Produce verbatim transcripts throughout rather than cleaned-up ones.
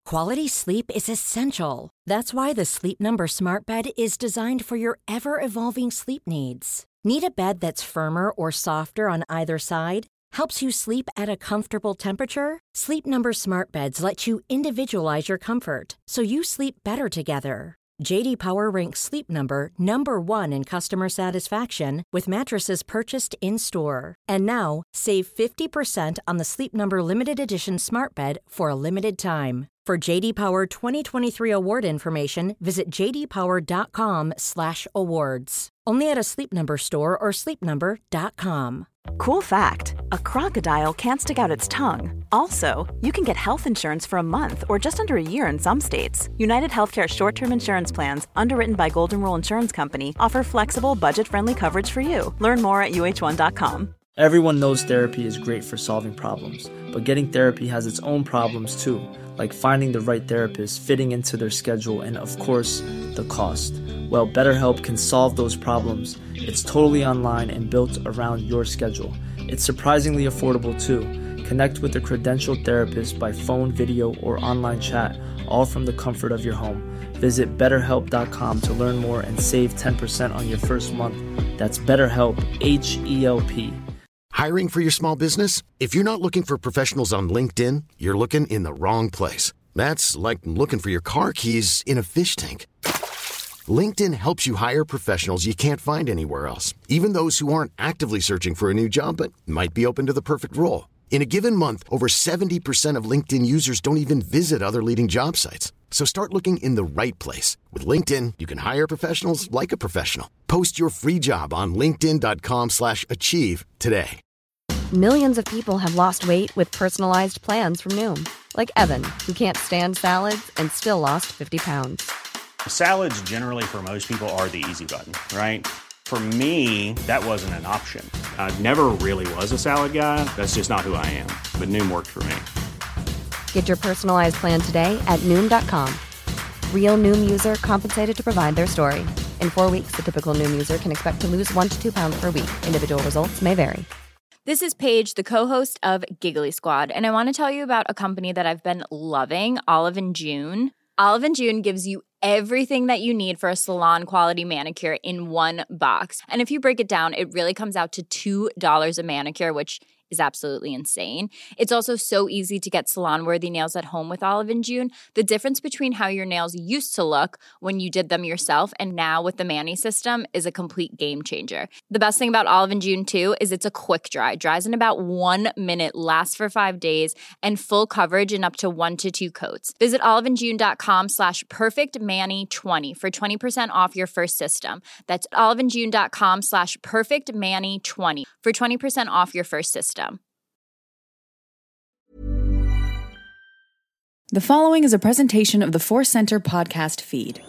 Quality sleep is essential. That's why the Sleep Number Smart Bed is designed for your ever-evolving sleep needs. Need a bed that's firmer or softer on either side? Helps you sleep at a comfortable temperature? Sleep Number Smart Beds let you individualize your comfort, so you sleep better together. J D Power ranks Sleep Number number one in customer satisfaction with mattresses purchased in-store. And now, save fifty percent on the Sleep Number Limited Edition Smart Bed for a limited time. For J D Power twenty twenty-three award information, visit j d power dot com slash awards. Only at a Sleep Number store or sleep number dot com. Cool fact, a crocodile can't stick out its tongue. Also, you can get health insurance for a month or just under a year in some states. United Healthcare short-term insurance plans, underwritten by Golden Rule Insurance Company, offer flexible, budget-friendly coverage for you. Learn more at u h one dot com. Everyone knows therapy is great for solving problems, but getting therapy has its own problems too, like finding the right therapist, fitting into their schedule, and of course, the cost. Well, BetterHelp can solve those problems. It's totally online and built around your schedule. It's surprisingly affordable too. Connect with a credentialed therapist by phone, video, or online chat, all from the comfort of your home. Visit better help dot com to learn more and save ten percent on your first month. That's BetterHelp, H E L P. Hiring for your small business? If you're not looking for professionals on LinkedIn, you're looking in the wrong place. That's like looking for your car keys in a fish tank. LinkedIn helps you hire professionals you can't find anywhere else, even those who aren't actively searching for a new job but might be open to the perfect role. In a given month, over seventy percent of LinkedIn users don't even visit other leading job sites. So start looking in the right place. With LinkedIn, you can hire professionals like a professional. Post your free job on linkedin dot com slash achieve today. Millions of people have lost weight with personalized plans from Noom. Like Evan, who can't stand salads and still lost fifty pounds. Salads generally for most people are the easy button, right? For me, that wasn't an option. I never really was a salad guy. That's just not who I am. But Noom worked for me. Get your personalized plan today at Noom dot com. Real Noom user compensated to provide their story. In four weeks, the typical Noom user can expect to lose one to two pounds per week. Individual results may vary. This is Paige, the co-host of Giggly Squad, and I want to tell you about a company that I've been loving, Olive and June. Olive and June gives you everything that you need for a salon-quality manicure in one box. And if you break it down, it really comes out to two dollars a manicure, which is absolutely insane. It's also so easy to get salon-worthy nails at home with Olive and June. The difference between how your nails used to look when you did them yourself and now with the Mani system is a complete game changer. The best thing about Olive and June, too, is it's a quick dry. Dries in about one minute, lasts for five days, and full coverage in up to one to two coats. Visit oliveandjune.com slash perfectmani20 for twenty percent off your first system. That's oliveandjune.com slash perfectmani20 for twenty percent off your first system. The following is a presentation of the Force Center podcast feed.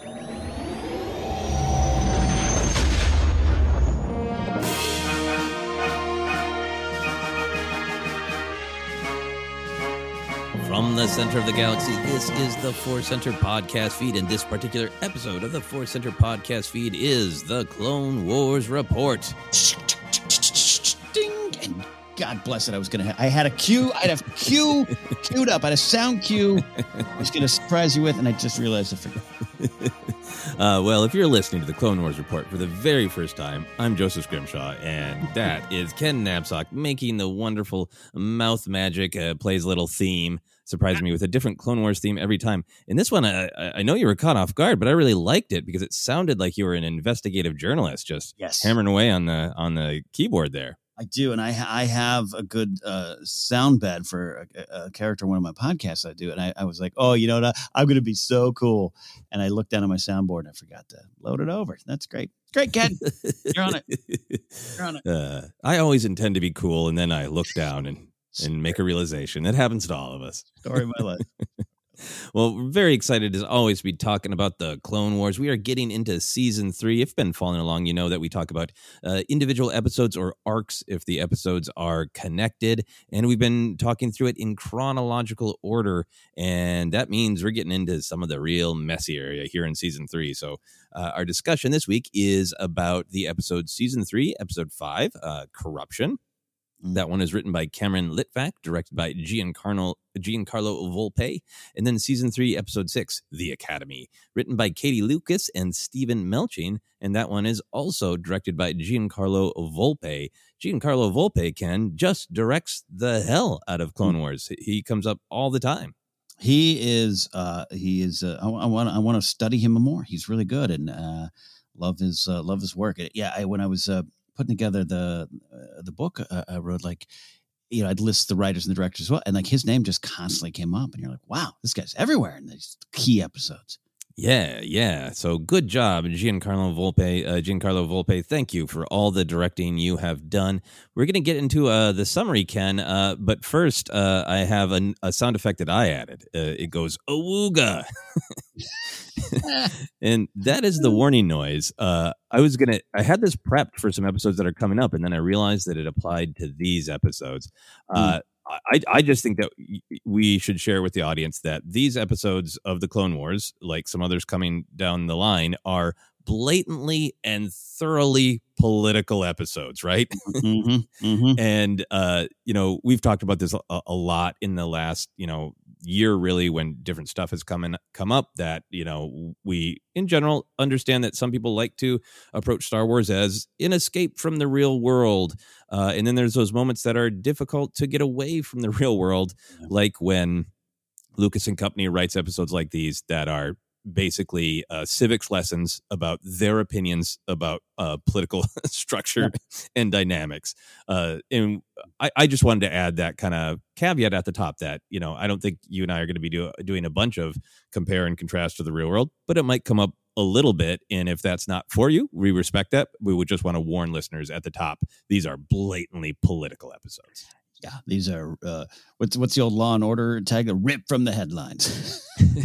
From the center of the galaxy, this is the Force Center podcast feed, and this particular episode of the Force Center podcast feed is the Clone Wars Report. Ding! And God bless it, I was going to ha- I had a cue, I had a cue queued up, I had a sound cue I was going to surprise you with, and I just realized I forgot. uh, well, if you're listening to the Clone Wars Report for the very first time, I'm Joseph Scrimshaw, and that is Ken Knapsack making the wonderful mouth magic, uh, plays little theme, surprising me with a different Clone Wars theme every time. In this one, I, I know you were caught off guard, but I really liked it because it sounded like you were an investigative journalist, just yes. hammering away on the on the keyboard there. I do, and I I have a good uh, sound bed for a, a character in one of my podcasts I do, and I, I was like, oh, you know what, I'm going to be so cool. And I looked down at my soundboard and I forgot to load it over. That's great. Great, Ken. You're on it. You're on it. Uh, I always intend to be cool, and then I look down and, and make a realization. That happens to all of us. Story of my life. Well, we're very excited as always to be talking about the Clone Wars. We are getting into season three. If you've been following along, you know that we talk about uh, individual episodes or arcs if the episodes are connected. And we've been talking through it in chronological order. And that means we're getting into some of the real messy area here in season three. So uh, our discussion this week is about the episode season three, episode five, uh, Corruption. That one is written by Cameron Litvak, directed by Giancarlo, Giancarlo Volpe. And then season three, episode six, The Academy, written by Katie Lucas and Stephen Melching. And that one is also directed by Giancarlo Volpe. Giancarlo Volpe, Ken, just directs the hell out of Clone Wars. He comes up all the time. He is, uh, he is, uh, I, I want I want to study him more. He's really good and uh, love his, uh, love his work. Yeah, I, when I was, uh, putting together the uh, the book uh, I wrote, like, you know, I'd list the writers and the directors as well, and like his name just constantly came up, and you're like, wow, this guy's everywhere in these key episodes. Yeah, yeah. So good job, Giancarlo Volpe. Uh, Giancarlo Volpe, thank you for all the directing you have done. We're going to get into uh, the summary, Ken, uh, but first uh, I have a, a sound effect that I added. Uh, it goes, awooga. And that is the warning noise. Uh, I was going to, I had this prepped for some episodes that are coming up, and then I realized that it applied to these episodes. Uh, mm. I, I just think that we should share with the audience that these episodes of the Clone Wars, like some others coming down the line, are blatantly and thoroughly political episodes, right? Mm-hmm, mm-hmm. And, uh, you know, we've talked about this a, a lot in the last, you know, year, really, when different stuff has come in, come up that, you know, we in general understand that some people like to approach Star Wars as an escape from the real world. Uh, and then there's those moments that are difficult to get away from the real world, yeah. like when Lucas and company writes episodes like these that are basically uh, civics lessons about their opinions about uh, political structure and dynamics. Uh, and I, I just wanted to add that kind of caveat at the top that, you know, I don't think you and I are going to be do, doing a bunch of compare and contrast to the real world, but it might come up a little bit. And if that's not for you, we respect that. We would just want to warn listeners at the top. These are blatantly political episodes. Yeah, these are, uh, what's what's the old Law and Order tag? Ripped from the headlines.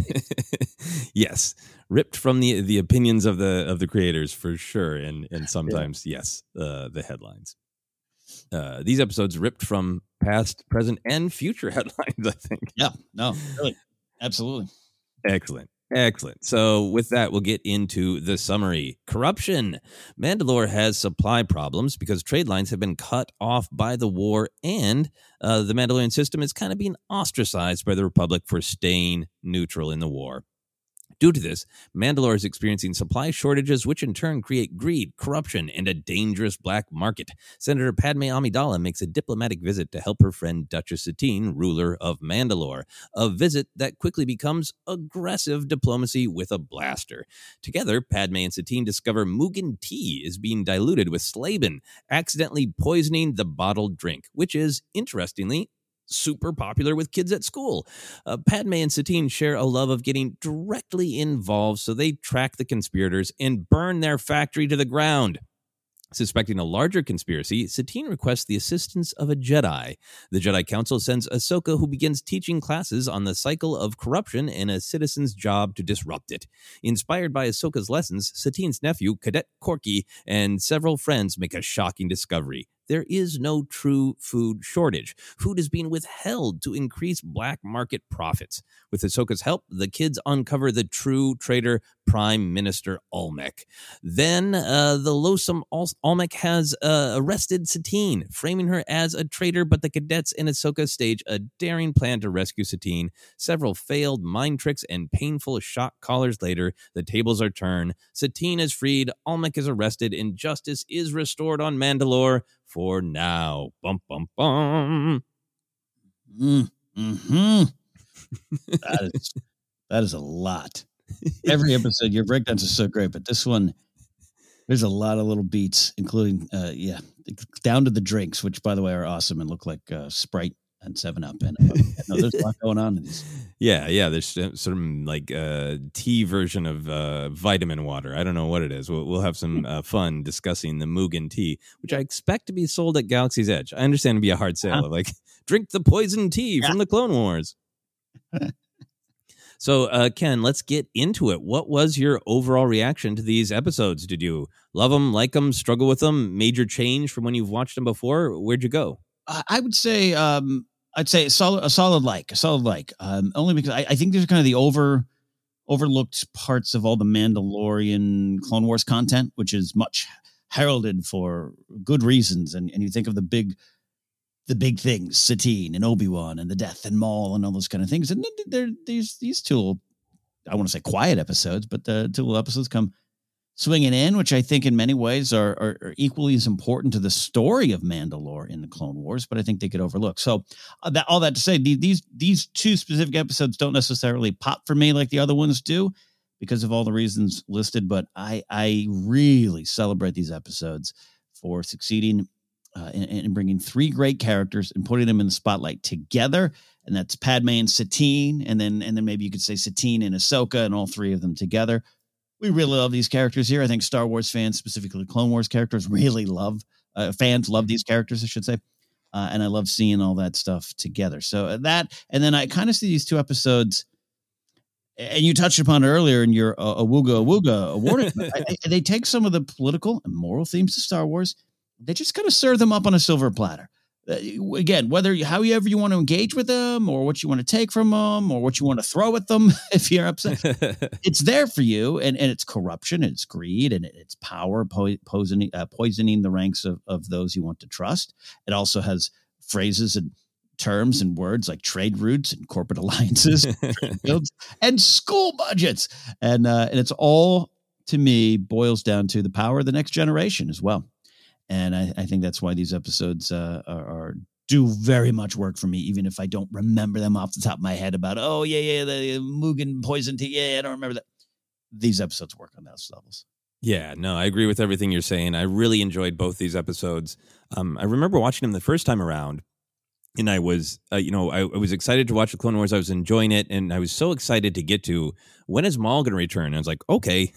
Yes, ripped from the the opinions of the of the creators, for sure. And and sometimes, yeah. yes, uh, the headlines. Uh, these episodes ripped from past, present, and future headlines, I think. Yeah, no, really. Absolutely. Excellent. Excellent. So with that, we'll get into the summary. Corruption. Mandalore has supply problems because trade lines have been cut off by the war, and uh, the Mandalorian system is kind of being ostracized by the Republic for staying neutral in the war. Due to this, Mandalore is experiencing supply shortages, which in turn create greed, corruption, and a dangerous black market. Senator Padme Amidala makes a diplomatic visit to help her friend Duchess Satine, ruler of Mandalore, a visit that quickly becomes aggressive diplomacy with a blaster. Together, Padme and Satine discover Mugen tea is being diluted with Slaban, accidentally poisoning the bottled drink, which is, interestingly, super popular with kids at school. Uh, Padme and Satine share a love of getting directly involved, so they track the conspirators and burn their factory to the ground. Suspecting a larger conspiracy, Satine requests the assistance of a Jedi. The Jedi Council sends Ahsoka, who begins teaching classes on the cycle of corruption and a citizen's job to disrupt it. Inspired by Ahsoka's lessons, Satine's nephew, Cadet Corky, and several friends make a shocking discovery. There is no true food shortage. Food is being withheld to increase black market profits. With Ahsoka's help, the kids uncover the true traitor, Prime Minister Almec. Then uh, the loathsome Al- Almec has uh, arrested Satine, framing her as a traitor, but the cadets and Ahsoka stage a daring plan to rescue Satine. Several failed mind tricks and painful shock collars later, the tables are turned. Satine is freed, Almec is arrested, and justice is restored on Mandalore. For now. Bum, bum, bum. Mm, mm-hmm. that, is, that is a lot. Every episode, your breakdowns are so great, but this one, there's a lot of little beats, including, uh, yeah, down to the drinks, which, by the way, are awesome and look like uh, Sprite and seven up. And uh, no, there's a lot going on in these. Yeah, yeah. There's sort of like a tea version of uh, vitamin water. I don't know what it is. We'll, we'll have some uh, fun discussing the Mugen tea, which I expect to be sold at Galaxy's Edge. I understand it'd be a hard sale. Huh? Like, drink the poison tea yeah. from the Clone Wars. So, uh, Ken, let's get into it. What was your overall reaction to these episodes? Did you love them, like them, struggle with them? Major change from when you've watched them before? Where'd you go? I would say, um, I'd say a solid, a solid like, a solid like, um, only because I, I think there's kind of the over, overlooked parts of all the Mandalorian Clone Wars content, which is much heralded for good reasons. And, and you think of the big the big things, Satine and Obi-Wan and the death and Maul and all those kind of things. And then there, these these two, I want to say quiet episodes, but the two little episodes come swinging in, which I think in many ways are, are, are equally as important to the story of Mandalore in the Clone Wars, but I think they get overlooked. So uh, that all that to say, the, these these two specific episodes don't necessarily pop for me like the other ones do because of all the reasons listed, but I I really celebrate these episodes for succeeding uh, in, in bringing three great characters and putting them in the spotlight together, and that's Padme and Satine, and then and then maybe you could say Satine and Ahsoka, and all three of them together. We really love these characters here. I think Star Wars fans, specifically Clone Wars characters, really love, uh, fans love these characters, I should say. Uh, and I love seeing all that stuff together. So that, and then I kind of see these two episodes, and you touched upon it earlier in your uh, Awooga Awooga award. I, I, they take some of the political and moral themes of Star Wars. They just kind of serve them up on a silver platter. Uh, again, whether you, however you want to engage with them, or what you want to take from them, or what you want to throw at them, if you're upset, it's there for you. And, and it's corruption, and it's greed, and it's power po- poisoning, uh, poisoning the ranks of, of those you want to trust. It also has phrases and terms and words like trade routes and corporate alliances, fields, and school budgets. And, uh, and it's all, to me, boils down to the power of the next generation as well. And I, I think that's why these episodes uh, are, are do very much work for me, even if I don't remember them off the top of my head about, oh, yeah, yeah, the Mugen poison tea. Yeah, I don't remember that. These episodes work on those levels. Yeah, no, I agree with everything you're saying. I really enjoyed both these episodes. Um, I remember watching them the first time around, and I was, uh, you know, I, I was excited to watch the Clone Wars. I was enjoying it, and I was so excited to get to, when is Maul going to return? And I was like, okay,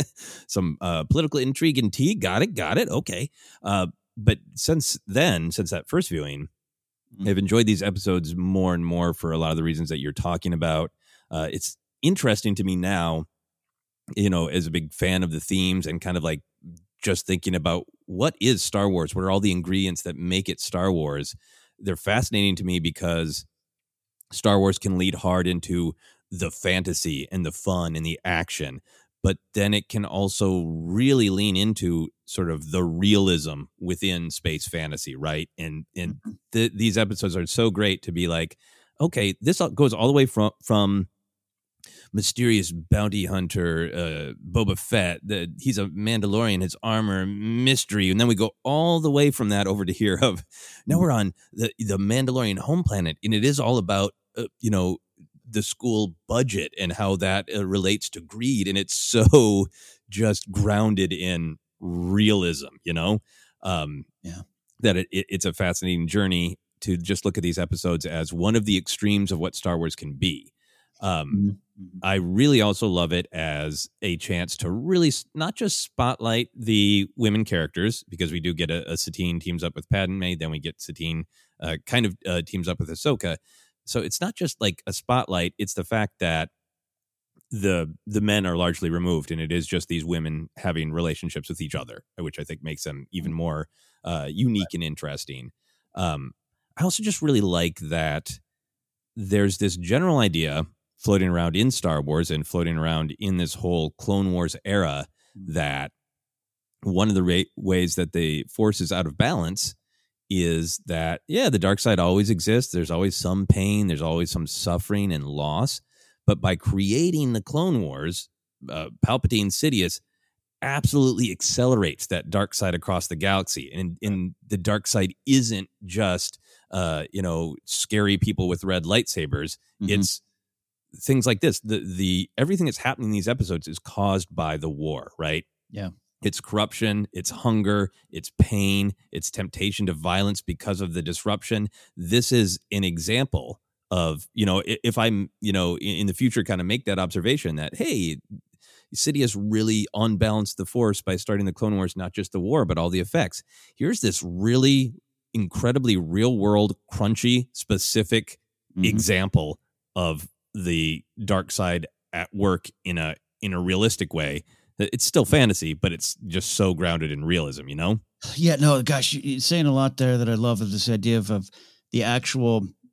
some uh, political intrigue and tea. Got it, got it, okay. Uh, but since then, since that first viewing, mm-hmm. I've enjoyed these episodes more and more for a lot of the reasons that you're talking about. Uh, it's interesting to me now, you know, as a big fan of the themes and kind of like just thinking about what is Star Wars? What are all the ingredients that make it Star Wars? They're fascinating to me because Star Wars can lead hard into the fantasy and the fun and the action, but then it can also really lean into sort of the realism within space fantasy, right? And and th- these episodes are so great to be like, okay, this goes all the way from from mysterious bounty hunter uh, Boba Fett. The, he's a Mandalorian, his armor, mystery. And then we go all the way from that over to here of, now we're on the, the Mandalorian home planet. And it is all about, uh, you know, the school budget and how that uh, relates to greed. And it's so just grounded in realism, you know, um, yeah, that it, it, it's a fascinating journey to just look at these episodes as one of the extremes of what Star Wars can be. Um, mm-hmm. I really also love it as a chance to really not just spotlight the women characters, because we do get a, a Satine teams up with Padme, then we get Satine uh, kind of uh, teams up with Ahsoka. So it's not just like a spotlight; it's the fact that the the men are largely removed, and it is just these women having relationships with each other, which I think makes them even more uh, unique and interesting. Um, I also just really like that there's this general idea floating around in Star Wars and floating around in this whole Clone Wars era that one of the ra- ways that the Force is out of balance is that, yeah, the dark side always exists. There's always some pain. There's always some suffering and loss. But by creating the Clone Wars, uh, Palpatine Sidious absolutely accelerates that dark side across the galaxy. And, and the dark side isn't just, uh, you know, scary people with red lightsabers. Mm-hmm. It's things like this. The the everything that's happening in these episodes is caused by the war, right? Yeah. It's corruption, it's hunger, it's pain, it's temptation to violence because of the disruption. This is an example of, you know, if I'm, you know, in the future kind of make that observation that, hey, Sidious really unbalanced the Force by starting the Clone Wars, not just the war, but all the effects. Here's this really incredibly real world, crunchy, specific mm-hmm. example of the dark side at work in a in a realistic way. It's still fantasy, but it's just so grounded in realism, you know? Yeah, no, gosh, you're saying a lot there that I love, of this idea of, of the actual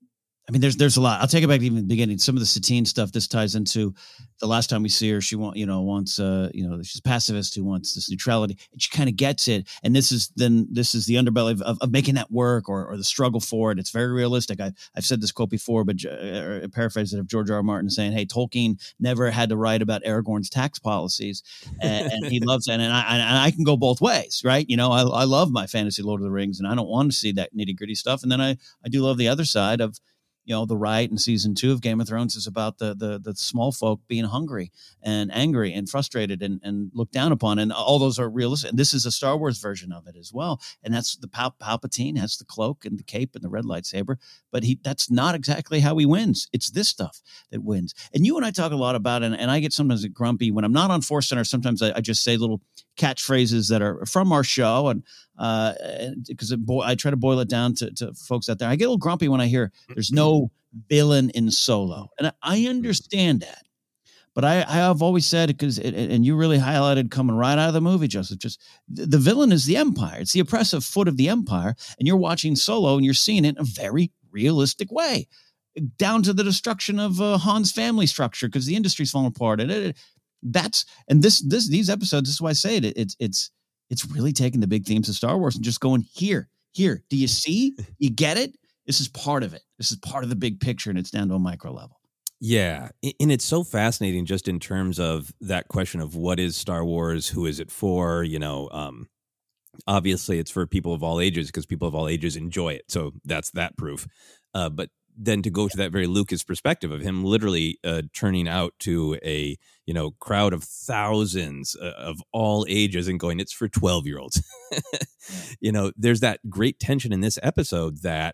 I mean, there's there's a lot. I'll take it back to even the beginning. Some of the Satine stuff. This ties into the last time we see her. She want you know wants uh you know she's a pacifist who wants this neutrality. And she kind of gets it. And this is then this is the underbelly of, of, of making that work or or the struggle for it. It's very realistic. I I've said this quote before, but uh, paraphrase it of George R. R. Martin saying, "Hey, Tolkien never had to write about Aragorn's tax policies, and, and he loves it." And I and I can go both ways, right? You know, I I love my fantasy Lord of the Rings, and I don't want to see that nitty gritty stuff. And then I I do love the other side of. You know, the right in season two of Game of Thrones is about the the the small folk being hungry and angry and frustrated and, and looked down upon. And all those are realistic. And this is a Star Wars version of it as well. And that's the Pal- Palpatine has the cloak and the cape and the red lightsaber. But he that's not exactly how he wins. It's this stuff that wins. And you and I talk a lot about it. And, and I get sometimes grumpy when I'm not on Force Center. Sometimes I, I just say little catchphrases that are from our show. And uh, because I try to boil it down to, to folks out there. I get a little grumpy when I hear there's no villain in Solo. And I understand that. But I, I have always said, because and you really highlighted coming right out of the movie, Joseph, just the, the villain is the Empire. It's the oppressive foot of the Empire. And you're watching Solo and you're seeing it in a very realistic way, down to the destruction of uh, Han's family structure because the industry's falling apart. And it, that's and this this these episodes, this is why I say it. It's it's it's really taking the big themes of Star Wars and just going here, here. Do you see? You get it? This is part of it. This is part of the big picture, and it's down to a micro level. Yeah. And it's so fascinating just in terms of that question of what is Star Wars? Who is it for? You know, um, obviously it's for people of all ages because people of all ages enjoy it. So that's that proof. Uh, but then to go to that very Lucas perspective of him literally uh, turning out to a, you know, crowd of thousands uh, of all ages and going, it's for twelve year olds. You know, there's that great tension in this episode that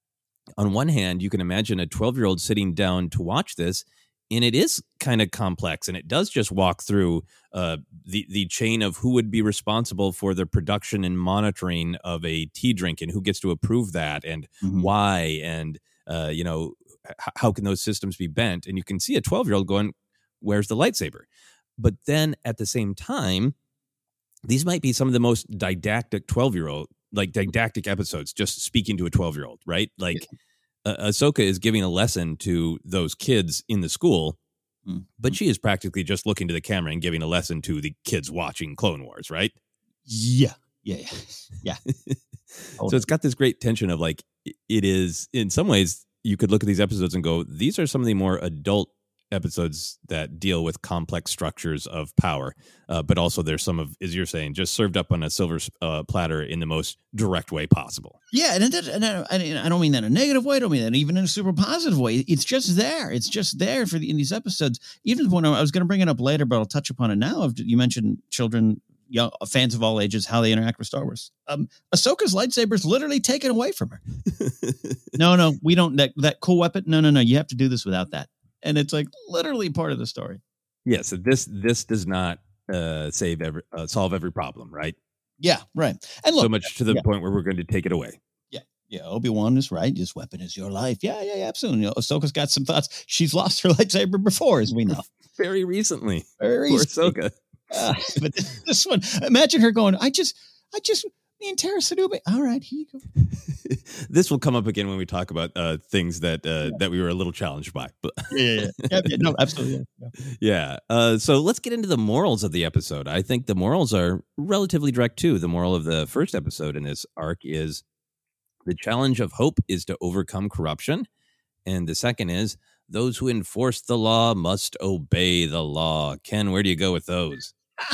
on one hand, you can imagine a twelve year old sitting down to watch this, and it is kind of complex, and it does just walk through uh, the, the chain of who would be responsible for the production and monitoring of a tea drink and who gets to approve that and mm-hmm. why, and, uh, you know, h- how can those systems be bent? And you can see a twelve year old going, where's the lightsaber? But then at the same time, these might be some of the most didactic twelve year old like didactic episodes, just speaking to a twelve year old, right? Like yeah. uh, Ahsoka is giving a lesson to those kids in the school, mm-hmm. but she is practically just looking to the camera and giving a lesson to the kids watching Clone Wars, right? Yeah. Yeah. Yeah. yeah. So it's got this great tension of like, it is in some ways you could look at these episodes and go, these are some of the more adult episodes that deal with complex structures of power, uh, but also there's some of, as you're saying, just served up on a silver uh, platter in the most direct way possible. Yeah, and, it, and I, I don't mean that in a negative way. I don't mean that even in a super positive way. It's just there. It's just there for the, in these episodes. Even to the point I was going to bring it up later, but I'll touch upon it now. You mentioned children, young fans of all ages, how they interact with Star Wars. Um, Ahsoka's lightsaber is literally taken away from her. no, no, we don't. That that cool weapon. No, no, no. You have to do this without that. And it's like literally part of the story. Yeah. So this this does not uh, save every uh, solve every problem, right? Yeah, right. And look, so much to the yeah. point where we're going to take it away. Yeah, yeah. Obi-Wan is right. This weapon is your life. Yeah, yeah, yeah absolutely. You know, Ahsoka's got some thoughts. She's lost her lightsaber before, as we know, very recently. Very recently. Poor Ahsoka. Uh, but this, this one, imagine her going. I just, I just. Me and Tara Sadube. All right, here you go. This will come up again when we talk about uh, things that uh, yeah. that we were a little challenged by. But yeah, yeah, yeah. yeah, no, absolutely. Yeah. yeah. Uh, so let's get into the morals of the episode. I think the morals are relatively direct too. The moral of the first episode in this arc is the challenge of hope is to overcome corruption, and the second is those who enforce the law must obey the law. Ken, where do you go with those?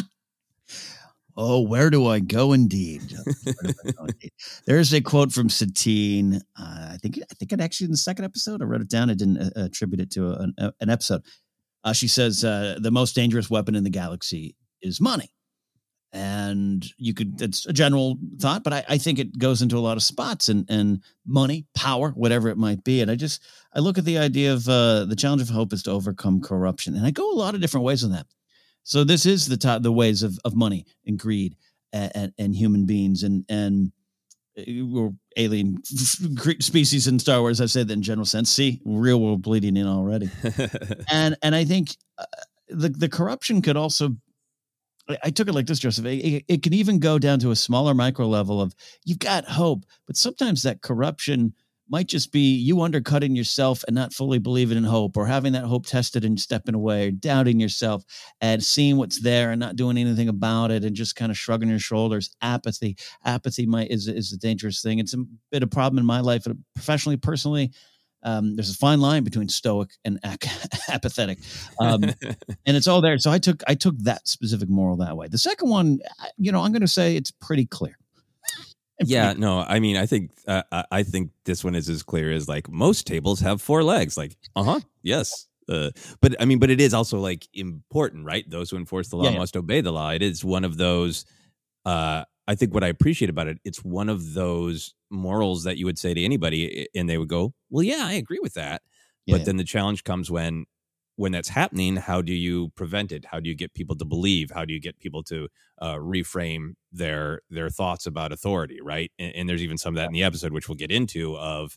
Oh, where do I go? Indeed, go indeed. There's a quote from Satine. Uh, I think I think it actually in the second episode. I wrote it down. I didn't uh, attribute it to a, an, an episode. Uh, she says uh, the most dangerous weapon in the galaxy is money, and you could. It's a general thought, but I, I think it goes into a lot of spots and and money, power, whatever it might be. And I just I look at the idea of uh, the challenge of hope is to overcome corruption, and I go a lot of different ways on that. So this is the top, the ways of, of money and greed and, and, and human beings and and we're alien species in Star Wars. I've said that in general sense. See, real world bleeding in already. and and I think uh, the the corruption could also. I, I took it like this, Joseph. It, it can even go down to a smaller micro level of you've got hope, but sometimes that corruption might just be you undercutting yourself and not fully believing in hope, or having that hope tested and stepping away, or doubting yourself and seeing what's there and not doing anything about it and just kind of shrugging your shoulders. Apathy. Apathy might is, is a dangerous thing. It's a bit of a problem in my life, professionally, personally. Um, there's a fine line between stoic and ac- apathetic. Um, and it's all there. So I took, I took that specific moral that way. The second one, you know, I'm going to say it's pretty clear. Yeah, no, I mean, I think uh, I think this one is as clear as like most tables have four legs. Like, uh huh, yes, uh, but I mean, but it is also like important, right? Those who enforce the law Yeah, yeah. must obey the law. It is one of those. Uh, I think what I appreciate about it, it's one of those morals that you would say to anybody, and they would go, "Well, yeah, I agree with that." Yeah, but yeah. then the challenge comes when. When that's happening, how do you prevent it? How do you get people to believe? How do you get people to uh, reframe their their thoughts about authority, right? And, and there's even some of that in the episode, which we'll get into, of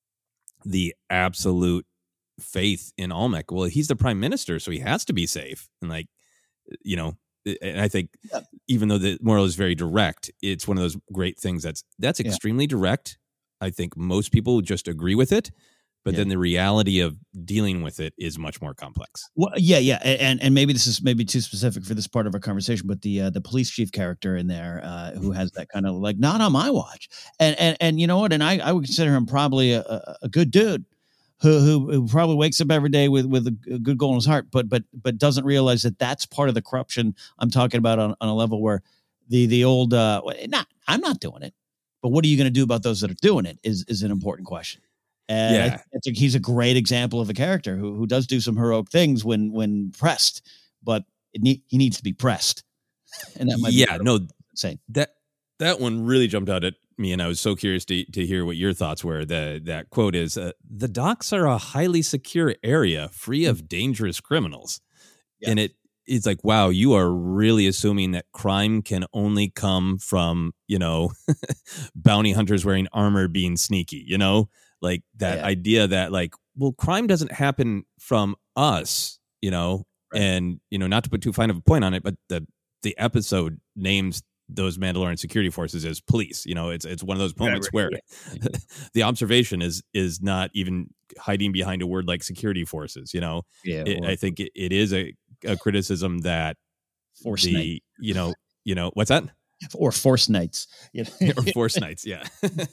the absolute faith in Olmec. Well, he's the prime minister, so he has to be safe. And like, you know, and I think Yeah. even though the moral is very direct, it's one of those great things that's that's Yeah. extremely direct. I think most people just agree with it. But Yeah. then the reality of dealing with it is much more complex. Well, yeah, yeah, a- and and maybe this is maybe too specific for this part of our conversation, but the uh, the police chief character in there uh, who has that kind of like not on my watch, and and and you know what, and I, I would consider him probably a, a, a good dude who, who who probably wakes up every day with with a good goal in his heart, but but but doesn't realize that that's part of the corruption I'm talking about on, on a level where the the old uh, not I'm not doing it, but what are you going to do about those that are doing it is is an important question. And Yeah. I think it's a, he's a great example of a character who who does do some heroic things when when pressed, but it need, he needs to be pressed. And that might yeah, be no, insane. that that one really jumped out at me, and I was so curious to to hear what your thoughts were. The that quote is, uh, "The docks are a highly secure area, free of dangerous criminals," Yeah. and it it's like, wow, you are really assuming that crime can only come from, you know, bounty hunters wearing armor being sneaky, you know. Like that Yeah. idea that like, well, crime doesn't happen from us, you know, Right. and, you know, not to put too fine of a point on it, but the, the episode names those Mandalorian security forces as police. You know, it's, it's one of those moments right, where right. the observation is, is not even hiding behind a word like security forces. You know, Yeah, it, or I think it, it is a, a criticism that Force the, Knight. you know, you know, what's that? or Force Knights. You know? or Force Knights, yeah.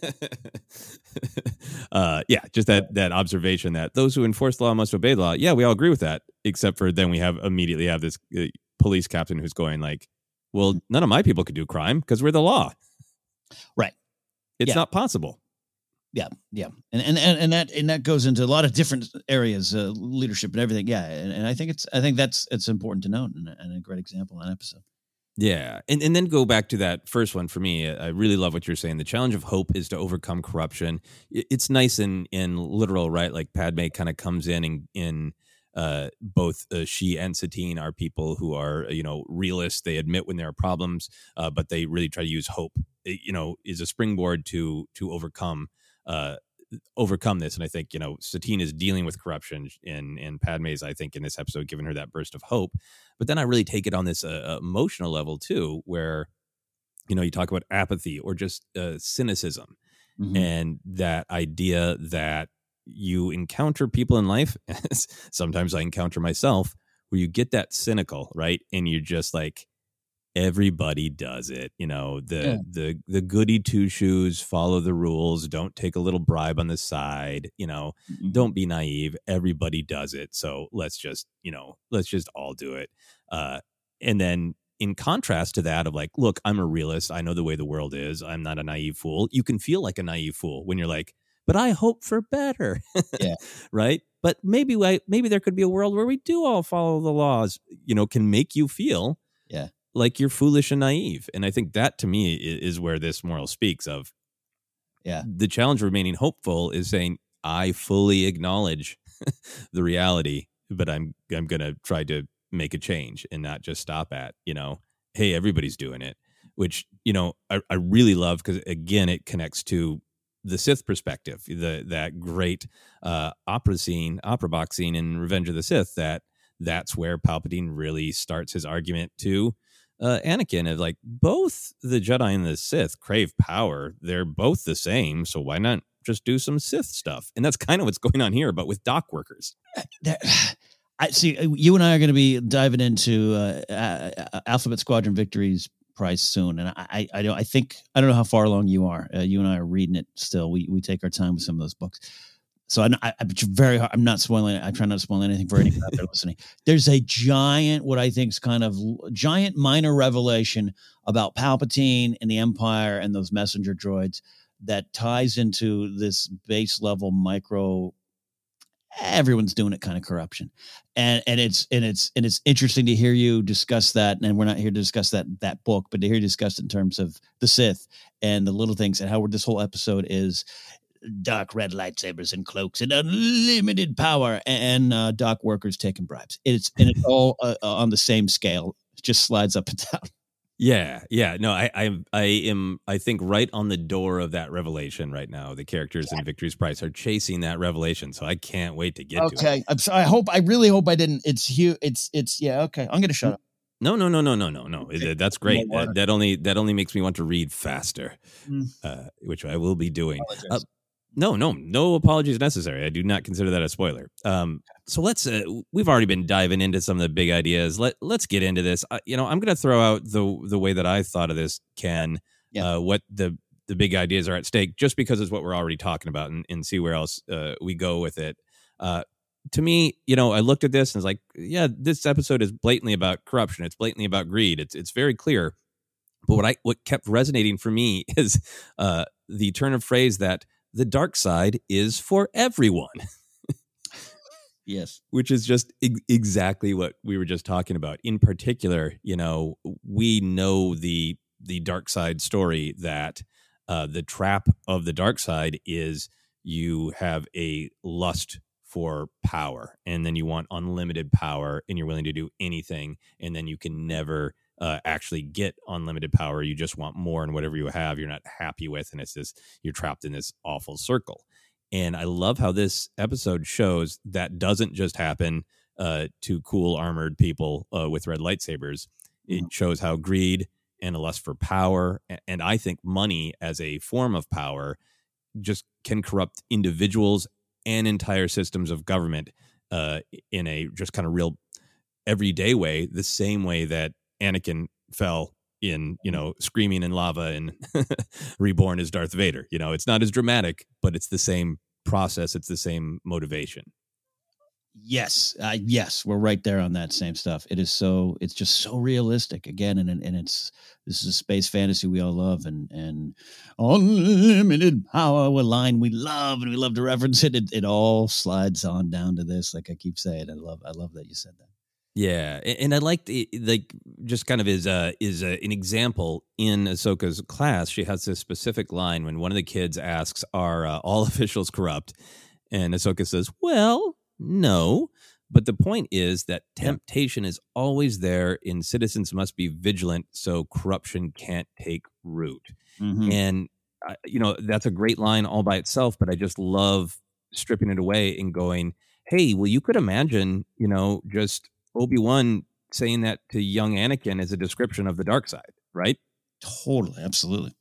uh, yeah, just that that observation that those who enforce the law must obey the law. Yeah, we all agree with that, except for then we have immediately have this uh, police captain who's going like, well, none of my people could do crime because we're the law. Right. It's Yeah. not possible. Yeah, yeah, and and and and that and that goes into a lot of different areas, uh, leadership and everything. Yeah, and, and I think it's I think that's it's important to note and, and a great example in that episode. Yeah. And and then go back to that first one for me. I really love what you're saying. The challenge of hope is to overcome corruption. I- It's nice and in, in literal, right? Like Padme kind of comes in and in uh, both uh, she and Satine are people who are, you know, realists. They admit when there are problems, uh, but they really try to use hope, it, you know, is a springboard to to overcome uh, overcome this. And I think, you know, Satine is dealing with corruption and, and Padme's, I think, in this episode, giving her that burst of hope. But then I really take it on this uh, emotional level, too, where, you know, you talk about apathy or just uh, cynicism Mhm. and that idea that you encounter people in life. Sometimes I encounter myself where you get that cynical, right? And you're just like, everybody does it, you know, the Yeah. the the goody two shoes, follow the rules, don't take a little bribe on the side, you know, Mhm. don't be naive, everybody does it, so let's just, you know, let's just all do it. Uh and then in contrast to that of like, look, I'm a realist, I know the way the world is, I'm not a naive fool. You can feel like a naive fool when you're like, but I hope for better. Yeah. Right, but maybe I, maybe there could be a world where we do all follow the laws, you know, can make you feel Yeah. like you're foolish and naive. And I think that to me i- is where this moral speaks of. Yeah. The challenge of remaining hopeful is saying, I fully acknowledge the reality, but I'm I'm gonna try to make a change and not just stop at, you know, hey, everybody's doing it, which, you know, I, I really love because again, it connects to the Sith perspective, the that great uh opera scene, opera box scene in Revenge of the Sith, that that's where Palpatine really starts his argument to Uh, Anakin of like both the Jedi and the Sith crave power. They're both the same. So why not just do some Sith stuff. And that's kind of what's going on here, but with dock workers. There, I see. You and I are going to be diving into uh, uh, Alphabet Squadron Victory's price soon, and I, I, don't, I think I don't know how far along you are. Uh, you and I are reading it still. We we take our time with some of those books, so I, I, I'm very. Hard, I'm not spoiling it. I try not to spoil anything for anyone out there listening. There's a giant, what I think is kind of giant minor revelation about Palpatine and the Empire and those messenger droids that ties into this base level micro. Everyone's doing it kind of corruption. And and it's and it's and it's interesting to hear you discuss that. And we're not here to discuss that that book, but to hear you discuss it in terms of the Sith and the little things and how this whole episode is dark red lightsabers and cloaks and unlimited power and uh, dock workers taking bribes. It's and it's all uh, on the same scale. It just slides up and down. Yeah, yeah. No, I, I, I am. I think right on the door of that revelation right now. The characters yeah. in Victory's Price are chasing that revelation, so I can't wait to get okay. to it. Okay, I'm sorry. I hope. I really hope I didn't. It's huge. It's it's yeah. Okay, I'm gonna shut up. No, no, no, no, no, no, no. Okay. That's great. That, that only that only makes me want to read faster, mm. uh, which I will be doing. Uh, no, no, no apologies necessary. I do not consider that a spoiler. Um, so let's. Uh, we've already been diving into some of the big ideas. Let Let's get into this. Uh, you know, I'm going to throw out the the way that I thought of this, Ken. Yeah. Uh, what the the big ideas are at stake, just because it's what we're already talking about, and, and see where else uh, we go with it. Uh, to me, you know, I looked at this and was like, yeah, this episode is blatantly about corruption. It's blatantly about greed. It's it's very clear. But what I what kept resonating for me is uh, the turn of phrase that the dark side is for everyone. Yes. Which is just ex- exactly what we were just talking about. In particular, you know, we know the the dark side story that uh, the trap of the dark side is you have a lust for power, and then you want unlimited power, and you're willing to do anything, and then you can never uh, actually get unlimited power. You just want more, and whatever you have, you're not happy with, and it's this, you're trapped in this awful circle. And I love how this episode shows that doesn't just happen uh, to cool armored people uh, with red lightsabers. It shows how greed and a lust for power, and I think money as a form of power, just can corrupt individuals and entire systems of government uh, in a just kind of real everyday way, the same way that Anakin fell in, you know, screaming in lava and reborn as Darth Vader. You know, it's not as dramatic, but it's the same process. It's the same motivation. Yes. Uh, yes. We're right there on that same stuff. It is so, it's just so realistic again. And, and it's, this is a space fantasy we all love, and, and unlimited power, a line we love, and we love to reference it. It, it all slides on down to this. Like I keep saying, I love, I love that you said that. Yeah, and I liked it, like, just kind of is uh, is uh, an example in Ahsoka's class. She has this specific line when one of the kids asks, "Are uh, all officials corrupt?" And Ahsoka says, "Well, no." But the point is that temptation is always there, and citizens must be vigilant so corruption can't take root. Mm-hmm. And uh, you know, that's a great line all by itself. But I just love stripping it away and going, "Hey, well, you could imagine, you know, just." Obi-Wan saying that to young Anakin as a description of the dark side, right? Totally, absolutely.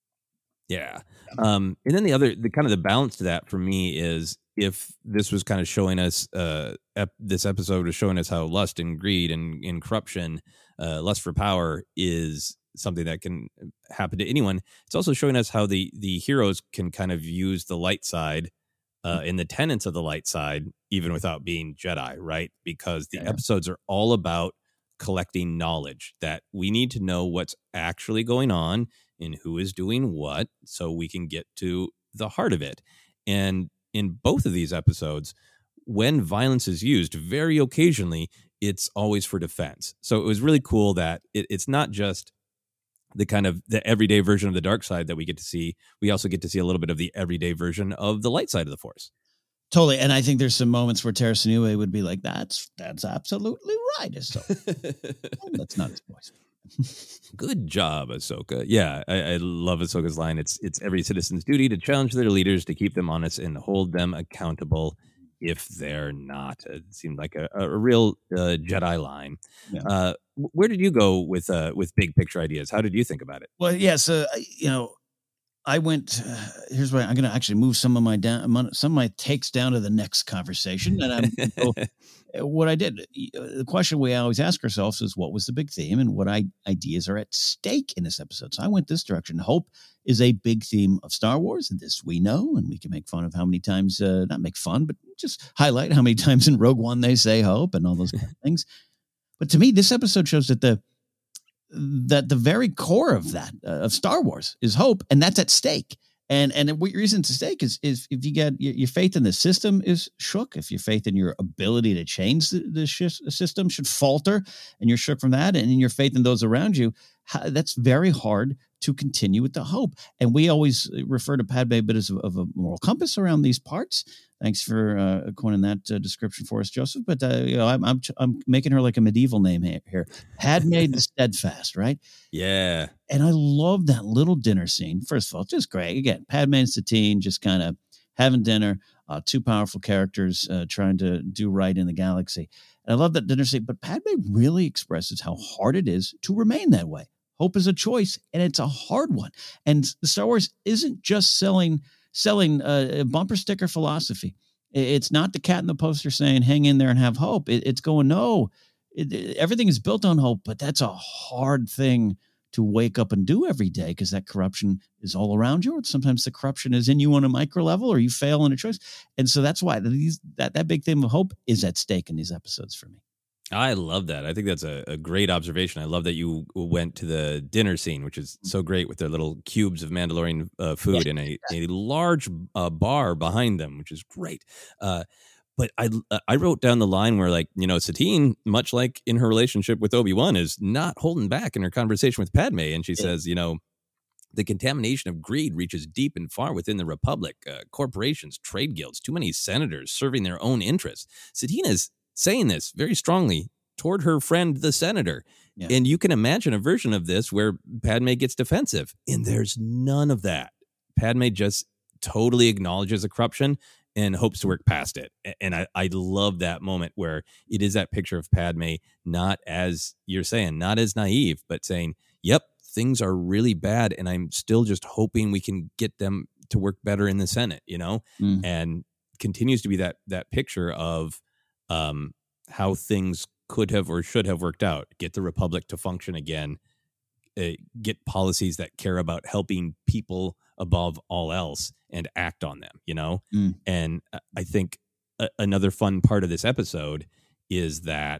Yeah. Um, and then the other, the kind of the balance to that for me is if this was kind of showing us, uh, ep- this episode was showing us how lust and greed and, and corruption, uh, lust for power is something that can happen to anyone. It's also showing us how the the heroes can kind of use the light side Uh, in the tenets of the light side, even without being Jedi, right? Because the yeah. episodes are all about collecting knowledge, that we need to know what's actually going on and who is doing what so we can get to the heart of it. And in both of these episodes, when violence is used, very occasionally, it's always for defense. So it was really cool that it, it's not just the kind of the everyday version of the dark side that we get to see. We also get to see a little bit of the everyday version of the light side of the Force. Totally. And I think there's some moments where Terrace Niue would be like, that's, that's absolutely right. So that's not his voice. Good job, Ahsoka. Yeah. I, I love Ahsoka's line. It's, it's every citizen's duty to challenge their leaders, to keep them honest and hold them accountable if they're not. It seemed like a, a real uh, Jedi line. Yeah. Uh, where did you go with uh, with big picture ideas? How did you think about it? Well, yeah, so, you know, I went. Uh, here's why I'm going to actually move some of my down, some of my takes down to the next conversation. And I'm so, what I did. The question we always ask ourselves is, what was the big theme, and what I, ideas are at stake in this episode? So I went this direction. Hope is a big theme of Star Wars, and this we know, and we can make fun of how many times, uh, not make fun, but just highlight how many times in Rogue One they say hope and all those kind of things. But to me, this episode shows that the that the very core of that uh, of Star Wars is hope, and that's at stake. And and what your reason to stake is is if you get your, your faith in the system is shook, if your faith in your ability to change the, the sh- system should falter, and you're shook from that, and in your faith in those around you, that's very hard to continue with the hope. And we always refer to Padme a bit as of a moral compass around these parts. Thanks for uh, coining that uh, description for us, Joseph. But uh, you know, I'm, I'm I'm making her like a medieval name here. Padme the Steadfast, right? Yeah. And I love that little dinner scene. First of all, just great. Again, Padme and Satine just kind of having dinner. Uh, two powerful characters uh, trying to do right in the galaxy. And I love that dinner scene. But Padme really expresses how hard it is to remain that way. Hope is a choice, and it's a hard one. And Star Wars isn't just selling selling a bumper sticker philosophy. It's not the cat in the poster saying, hang in there and have hope. It, it's going, no, it, it, everything is built on hope, but that's a hard thing to wake up and do every day, because that corruption is all around you. Or sometimes the corruption is in you on a micro level, or you fail in a choice. And so that's why these, that, that big theme of hope is at stake in these episodes for me. I love that. I think that's a, a great observation. I love that you went to the dinner scene, which is so great, with their little cubes of Mandalorian uh, food, yeah, and a, a large uh, bar behind them, which is great. Uh, but I I wrote down the line where, like, you know, Satine, much like in her relationship with Obi-Wan, is not holding back in her conversation with Padme. And she yeah. says, you know, the contamination of greed reaches deep and far within the Republic. Uh, corporations, trade guilds, too many senators serving their own interests. Satine is saying this very strongly toward her friend, the senator. Yeah. And you can imagine a version of this where Padme gets defensive, and there's none of that. Padme just totally acknowledges the corruption and hopes to work past it. And I, I love that moment where it is that picture of Padme, not as you're saying, not as naive, but saying, yep, things are really bad, and I'm still just hoping we can get them to work better in the Senate, you know, mm. and continues to be that, that picture of, Um, how things could have or should have worked out. Get the Republic to function again. Uh, get policies that care about helping people above all else, and act on them. You know, mm. and I think a- another fun part of this episode is that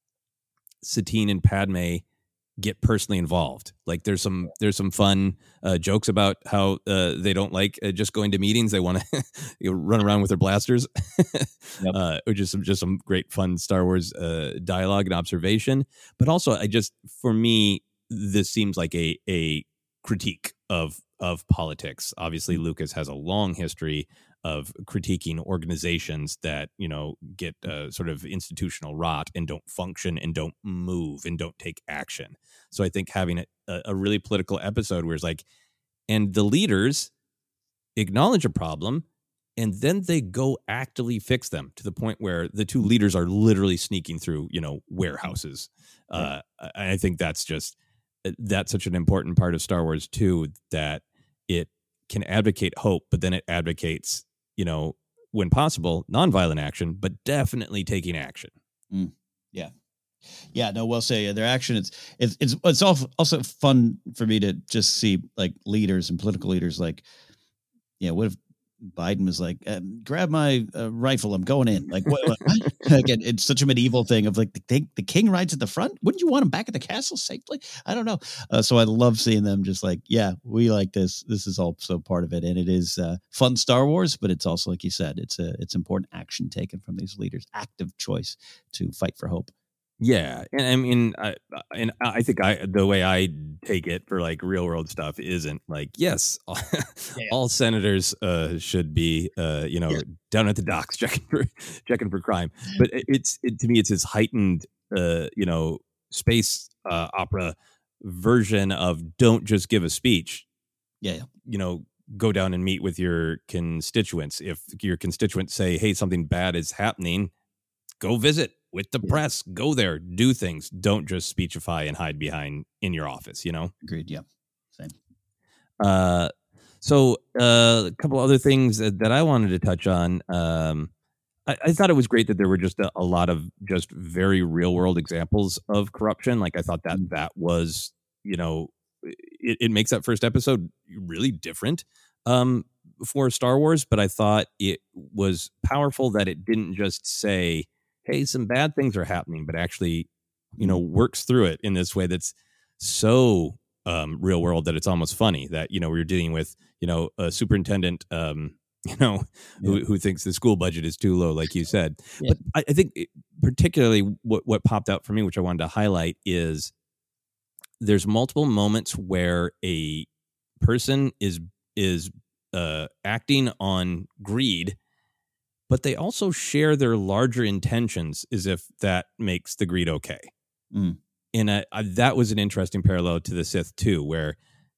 Satine and Padme get personally involved. Like there's some there's some fun uh, jokes about how uh, they don't like uh, just going to meetings. They want to you know, run around with their blasters, yep. uh, which is some, just some great fun Star Wars uh, dialogue and observation. But also, I just for me, this seems like a a critique of of politics. Obviously, Lucas has a long history of critiquing organizations that, you know, get uh, sort of institutional rot and don't function and don't move and don't take action. So I think having a, a really political episode where it's like, and the leaders acknowledge a problem and then they go actively fix them, to the point where the two leaders are literally sneaking through, you know, warehouses. Uh, I think that's just, that's such an important part of Star Wars too, that it can advocate hope, but then it advocates, you know, when possible, nonviolent action, but definitely taking action. Mm, yeah. Yeah, no, we'll say their action. It's, it's, it's, it's also fun for me to just see like leaders and political leaders, like, yeah, what if Biden was like, uh, grab my uh, rifle, I'm going in. Like, what, what? Again, it's such a medieval thing of like, the, the king rides at the front. Wouldn't you want him back at the castle safely? I don't know. Uh, so I love seeing them just like, yeah, we like this. This is also part of it. And it is uh, fun Star Wars, but it's also, like you said, it's a, it's important action taken from these leaders, active choice to fight for hope. Yeah, and I mean, I, and I think I the way I take it for like real world stuff isn't like, yes, all, yeah, yeah. all senators uh, should be, uh, you know, yeah. down at the docks checking for checking for crime. But it's it, to me, it's this heightened, uh, you know, space uh, opera version of don't just give a speech. Yeah, yeah, you know, go down and meet with your constituents. If your constituents say, "Hey, something bad is happening," go visit with the yeah. press, go there, do things. Don't just speechify and hide behind in your office, you know? Agreed. Yeah. Same. Uh, So uh, a couple other things that, that I wanted to touch on. Um, I, I thought it was great that there were just a, a lot of just very real world examples of corruption. Like I thought that that was, you know, it, it makes that first episode really different um, for Star Wars. But I thought it was powerful that it didn't just say, hey, some bad things are happening, but actually, you know, works through it in this way that's so um, real world that it's almost funny that, you know, we're dealing with, you know, a superintendent, um, you know, yeah. who, who thinks the school budget is too low, like you said. Yeah. But I, I think it, particularly what, what popped out for me, which I wanted to highlight, is there's multiple moments where a person is is uh, acting on greed, but they also share their larger intentions as if that makes the greed okay. Mm. And I, I, that was an interesting parallel to the Sith too, where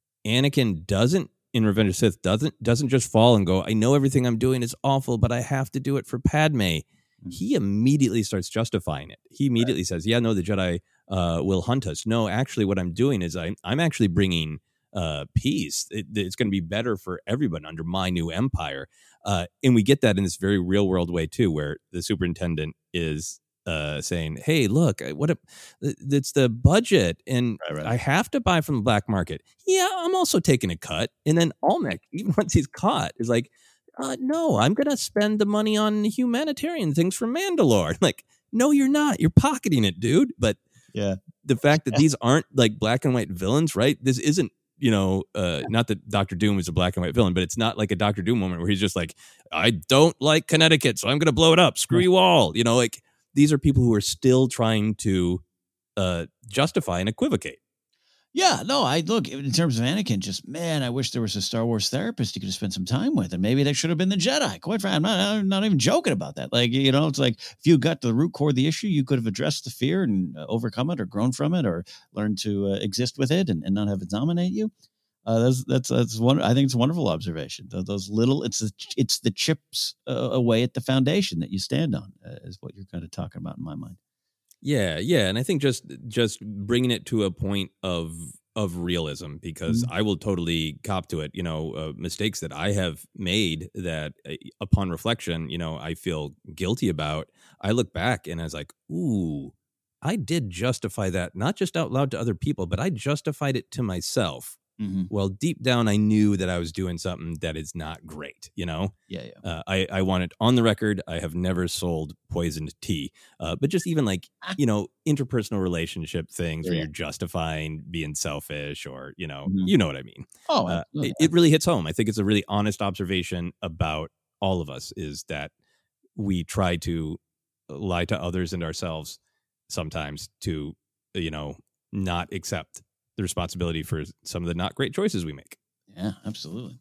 Anakin doesn't, in Revenge of the Sith, doesn't doesn't just fall and go, I know everything I'm doing is awful, but I have to do it for Padme. Mm-hmm. He immediately starts justifying it. He immediately right. says, yeah, no, the Jedi uh, will hunt us. No, actually, what I'm doing is I'm, I'm actually bringing uh, peace. It, it's going to be better for everyone under my new empire. Uh, and we get that in this very real world way, too, where the superintendent is uh, saying, hey, look, what if, it's the budget and right, right. I have to buy from the black market. Yeah, I'm also taking a cut. And then Almec, even once he's caught, is like, uh, no, I'm going to spend the money on humanitarian things for Mandalore. Like, no, you're not. You're pocketing it, dude. But yeah, the fact that yeah. these aren't like black and white villains, right? This isn't, you know, uh, not that Doctor Doom is a black and white villain, but it's not like a Doctor Doom moment where he's just like, I don't like Connecticut, so I'm going to blow it up. Screw you all. You know, like these are people who are still trying to uh, justify and equivocate. Yeah, no, I look, in terms of Anakin, just, man, I wish there was a Star Wars therapist you could have spent some time with, and maybe that should have been the Jedi. Quite frankly, I'm not, I'm not even joking about that. Like, you know, it's like, if you got to the root core of the issue, you could have addressed the fear and uh, overcome it or grown from it or learned to uh, exist with it and, and not have it dominate you. Uh, that's, that's, that's one, I think it's a wonderful observation. Those little, it's the, it's the chips uh, away at the foundation that you stand on uh, is what you're kind of talking about in my mind. Yeah, yeah, and I think just just bringing it to a point of of realism, because mm-hmm. I will totally cop to it. You know, uh, mistakes that I have made that, uh, upon reflection, you know, I feel guilty about. I look back and I was like, "Ooh, I did justify that, not just out loud to other people, but I justified it to myself." Mm-hmm. Well, deep down, I knew that I was doing something that is not great, you know? Yeah, yeah. Uh, I, I want it on the record. I have never sold poisoned tea. Uh, but just even like, you know, interpersonal relationship things yeah. where you're justifying being selfish or, you know, mm-hmm. you know what I mean? Oh, uh, it, it really hits home. I think it's a really honest observation about all of us, is that we try to lie to others and ourselves sometimes to, you know, not accept the responsibility for some of the not great choices we make. Yeah, absolutely.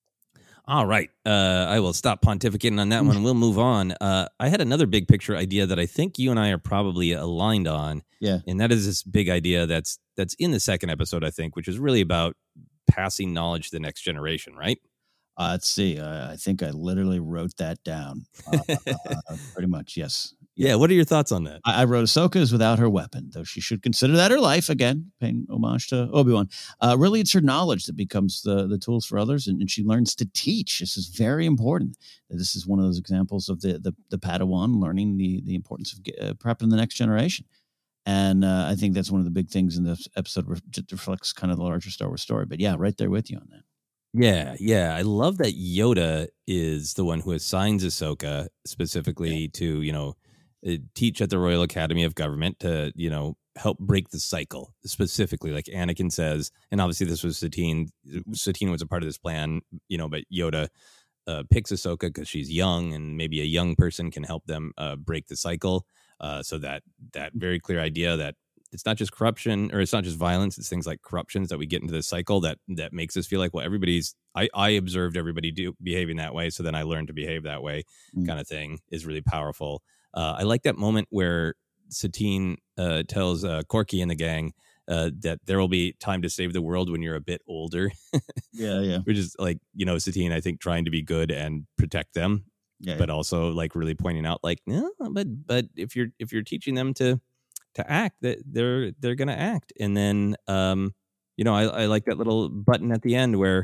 All right. Uh, I will stop pontificating on that one. We'll move on. Uh, I had another big picture idea that I think you and I are probably aligned on. Yeah. And that is this big idea that's that's in the second episode, I think, which is really about passing knowledge to the next generation, right? Uh, let's see. Uh, I think I literally wrote that down. Uh, uh, pretty much, yes. Yeah, what are your thoughts on that? I, I wrote Ahsoka is without her weapon, though she should consider that her life, again, paying homage to Obi-Wan. Uh, really, it's her knowledge that becomes the, the tools for others, and, and she learns to teach. This is very important. This is one of those examples of the the, the Padawan learning the, the importance of uh, prepping the next generation. And uh, I think that's one of the big things in this episode that reflects kind of the larger Star Wars story. But yeah, right there with you on that. Yeah, yeah. I love that Yoda is the one who assigns Ahsoka specifically yeah. to, you know, teach at the Royal Academy of Government to, you know, help break the cycle, specifically, like Anakin says. And obviously this was Satine. Satine was a part of this plan, you know, but Yoda uh, picks Ahsoka because she's young, and maybe a young person can help them uh, break the cycle. Uh, so that that very clear idea that it's not just corruption, or it's not just violence, it's things like corruptions that we get into this cycle that that makes us feel like, well, everybody's, I, I observed everybody do behaving that way, so then I learned to behave that way, mm. kind of thing, is really powerful. Uh, I like that moment where Satine uh, tells uh, Corky and the gang uh, that there will be time to save the world when you're a bit older. yeah, yeah. Which is like, you know, Satine, I think, trying to be good and protect them, yeah, but yeah. also like really pointing out, like, no, but but if you're if you're teaching them to to act, that they're they're gonna act. And then, um, you know, I, I like that little button at the end where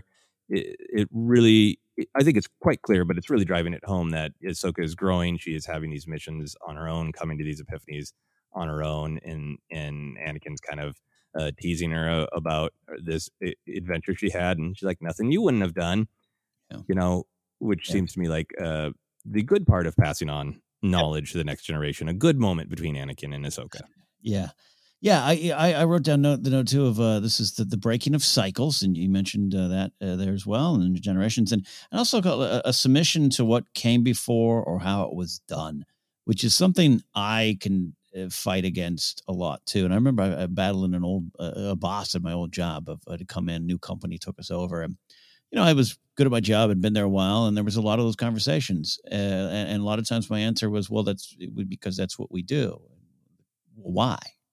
it, it really, I think it's quite clear, but it's really driving it home that Ahsoka is growing. She is having these missions on her own, coming to these epiphanies on her own, and and Anakin's kind of uh, teasing her uh, about this uh, adventure she had, and she's like, nothing you wouldn't have done, yeah. you know, which yeah. seems to me like uh, the good part of passing on knowledge yeah. to the next generation, a good moment between Anakin and Ahsoka. Yeah. Yeah, I, I I wrote down note, the note too of uh, this is the, the breaking of cycles, and you mentioned uh, that uh, there as well, and generations, and, and also a, a submission to what came before or how it was done, which is something I can uh, fight against a lot too. And I remember I, I battling an old uh, a boss at my old job of uh, to come in, new company took us over, and you know I was good at my job, had been there a while, and there was a lot of those conversations, uh, and, and a lot of times my answer was, well, that's because that's what we do. Why?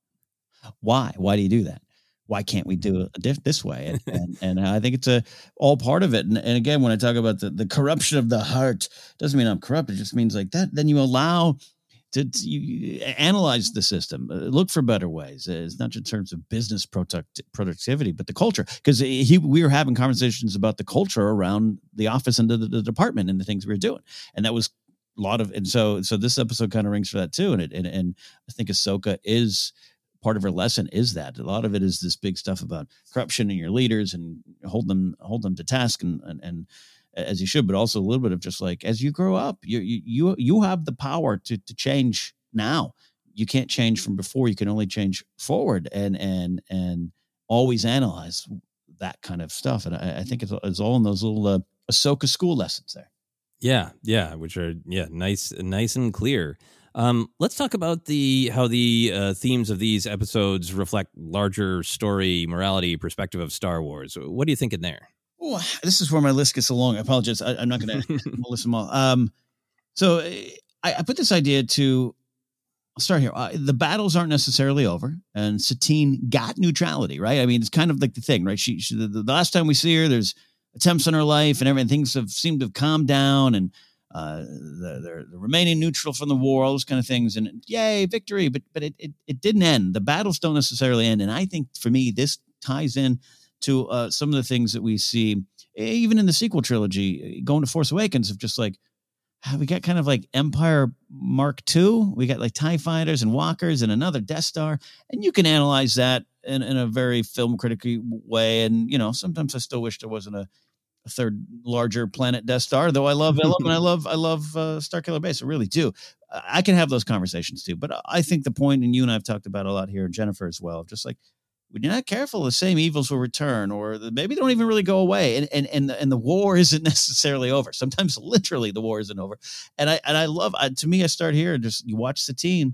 Why? Why do you do that? Why can't we do it diff- this way? And, and and I think it's a all part of it. And, and again, when I talk about the, the corruption of the heart, doesn't mean I'm corrupt. It just means like that. Then you allow to, to you analyze the system, uh, look for better ways. Uh, it's not just in terms of business product, productivity, but the culture. Because he we were having conversations about the culture around the office and the, the department and the things we were doing, and that was a lot of. And so so this episode kind of rings for that too. And it and, and I think Ahsoka is. Part of her lesson is that a lot of it is this big stuff about corruption in your leaders and hold them hold them to task and and, and as you should, but also a little bit of just like as you grow up, you you you have the power to to change now. You can't change from before. You can only change forward and and and always analyze that kind of stuff. And I, I think it's, it's all in those little uh, Ahsoka school lessons there. Yeah, yeah, which are yeah nice nice and clear. Um, let's talk about the how the uh, themes of these episodes reflect larger story, morality, perspective of Star Wars. What are you thinking there? Oh, this is where my list gets so long. I apologize. I, I'm not going to list them all. Um, so I, I put this idea to I'll start here. Uh, the battles aren't necessarily over, and Satine got neutrality, right? I mean, it's kind of like the thing, right? She, she the, the last time we see her, there's attempts on her life, and everything. Things have seemed to have calmed down, and Uh, they're, they're remaining neutral from the war, all those kind of things, and yay, victory! But but it, it it didn't end. The battles don't necessarily end, and I think for me this ties in to uh, some of the things that we see even in the sequel trilogy, going to Force Awakens, of just like we got kind of like Empire Mark two. We got like TIE fighters and walkers and another Death Star, and you can analyze that in, in a very film critical way. And you know, sometimes I still wish there wasn't a A third larger planet Death Star, though I love Ilum and I love I love uh, Starkiller Base. I really do. I can have those conversations too, but I think the point, and you and I have talked about a lot here, Jennifer as well, just like when you're not careful, the same evils will return, or maybe they don't even really go away, and and and the, and the war isn't necessarily over. Sometimes literally the war isn't over, and I and I love. I, to me, I start here and just you watch Satine.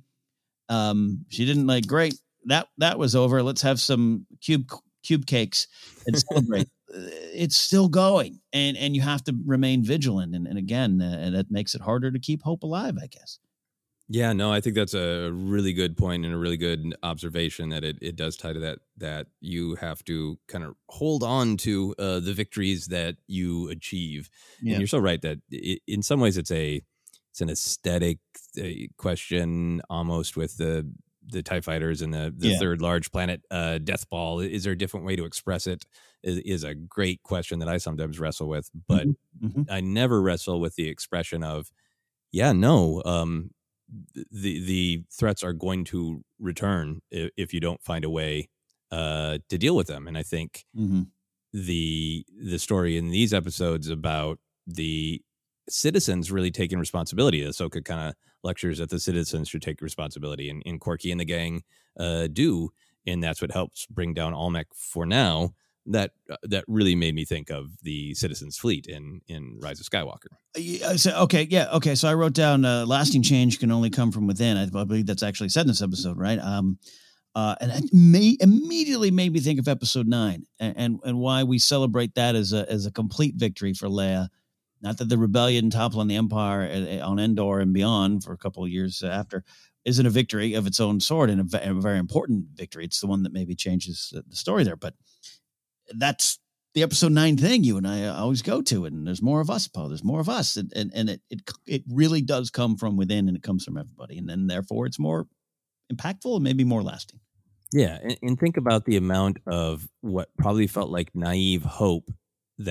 Um, she didn't like great that that was over. Let's have some cube cube cakes and celebrate. It's still going, and and you have to remain vigilant, and and again, uh, and that makes it harder to keep hope alive, I guess. Yeah, no, I think that's a really good point and a really good observation that it, it does tie to that, that you have to kind of hold on to uh, the victories that you achieve. Yeah. And you're so right that it, in some ways it's a it's an aesthetic uh, question almost with the the TIE fighters and the, the yeah. third large planet uh, Death Ball. Is there a different way to express it is, is a great question that I sometimes wrestle with, but mm-hmm. I never wrestle with the expression of, yeah, no, um, the the threats are going to return if, if you don't find a way uh, to deal with them. And I think mm-hmm. the the story in these episodes about the citizens really taking responsibility. Ahsoka kind of lectures that the citizens should take responsibility, and, and Corky and the gang uh, do, and that's what helps bring down Almec for now. That uh, that really made me think of the Citizens Fleet in in Rise of Skywalker. Uh, so, okay, yeah, okay. So I wrote down uh, lasting change can only come from within. I, I believe that's actually said in this episode, right? Um, uh, and it may immediately made me think of Episode Nine, and, and and why we celebrate that as a as a complete victory for Leia. Not that the rebellion toppling the Empire on Endor and beyond for a couple of years after isn't a victory of its own sort, and a, a very important victory. It's the one that maybe changes the story there, but that's the Episode Nine thing you and I always go to, and there's more of us, Poe. There's more of us, and and, and it, it it really does come from within, and it comes from everybody, and then therefore it's more impactful and maybe more lasting. Yeah, and, and think about the amount of what probably felt like naive hope that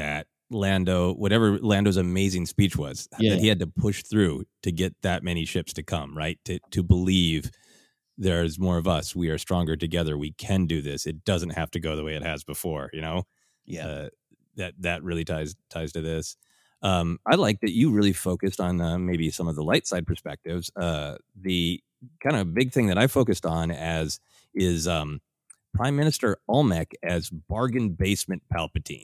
Lando, whatever Lando's amazing speech was, Yeah. that he had to push through to get that many ships to come, right? To to believe there's more of us. We are stronger together. We can do this. It doesn't have to go the way it has before, you know? Yeah. Uh, that that really ties ties to this. Um, I like that you really focused on uh, maybe some of the light side perspectives. Uh, the kind of big thing that I focused on as is um, Prime Minister Olmec as bargain basement Palpatine.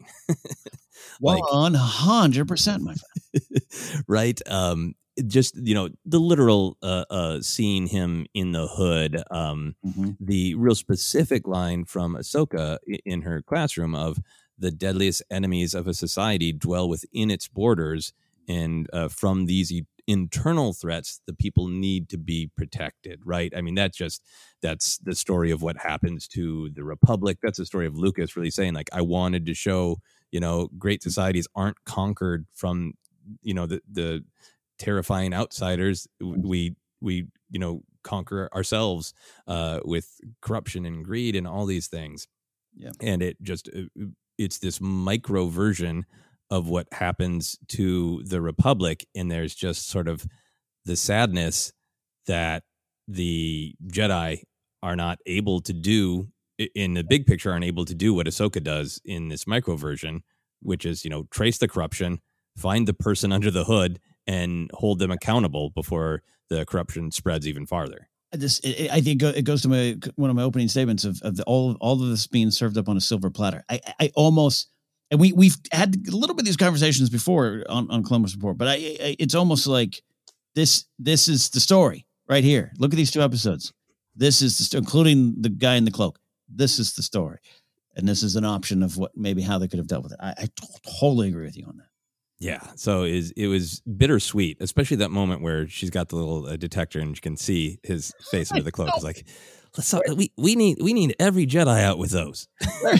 Well, Like- one hundred percent, my friend. right? Um, just, you know, the literal uh, uh, seeing him in the hood, um, Mm-hmm. the real specific line from Ahsoka i- in her classroom of the deadliest enemies of a society dwell within its borders, and uh, from these e- internal threats, the people need to be protected, right? I mean, that's just, that's the story of what happens to the Republic. That's the story of Lucas really saying, like, I wanted to show, you know, great societies aren't conquered from, you know, the, the terrifying outsiders. We, we, you know, conquer ourselves uh, with corruption and greed and all these things. Yeah. And it just, it's this micro version of what happens to the Republic. And there's just sort of the sadness that the Jedi are not able to do in the big picture, aren't able to do what Ahsoka does in this micro version, which is, you know, trace the corruption, find the person under the hood, and hold them accountable before the corruption spreads even farther. This, it, I think it goes to my one of my opening statements of, of the, all all of this being served up on a silver platter. I, I almost, and we we've had a little bit of these conversations before on on Columbus Report, but I, I it's almost like this this is the story right here. Look at these two episodes. This is the sto- including the guy in the cloak. This is the story, and this is an option of what maybe how they could have dealt with it. I, I t- totally agree with you on that. Yeah. So is it was bittersweet, especially that moment where she's got the little uh, detector and she can see his face under the cloak. It's like, let's talk, we we need we need every Jedi out with those.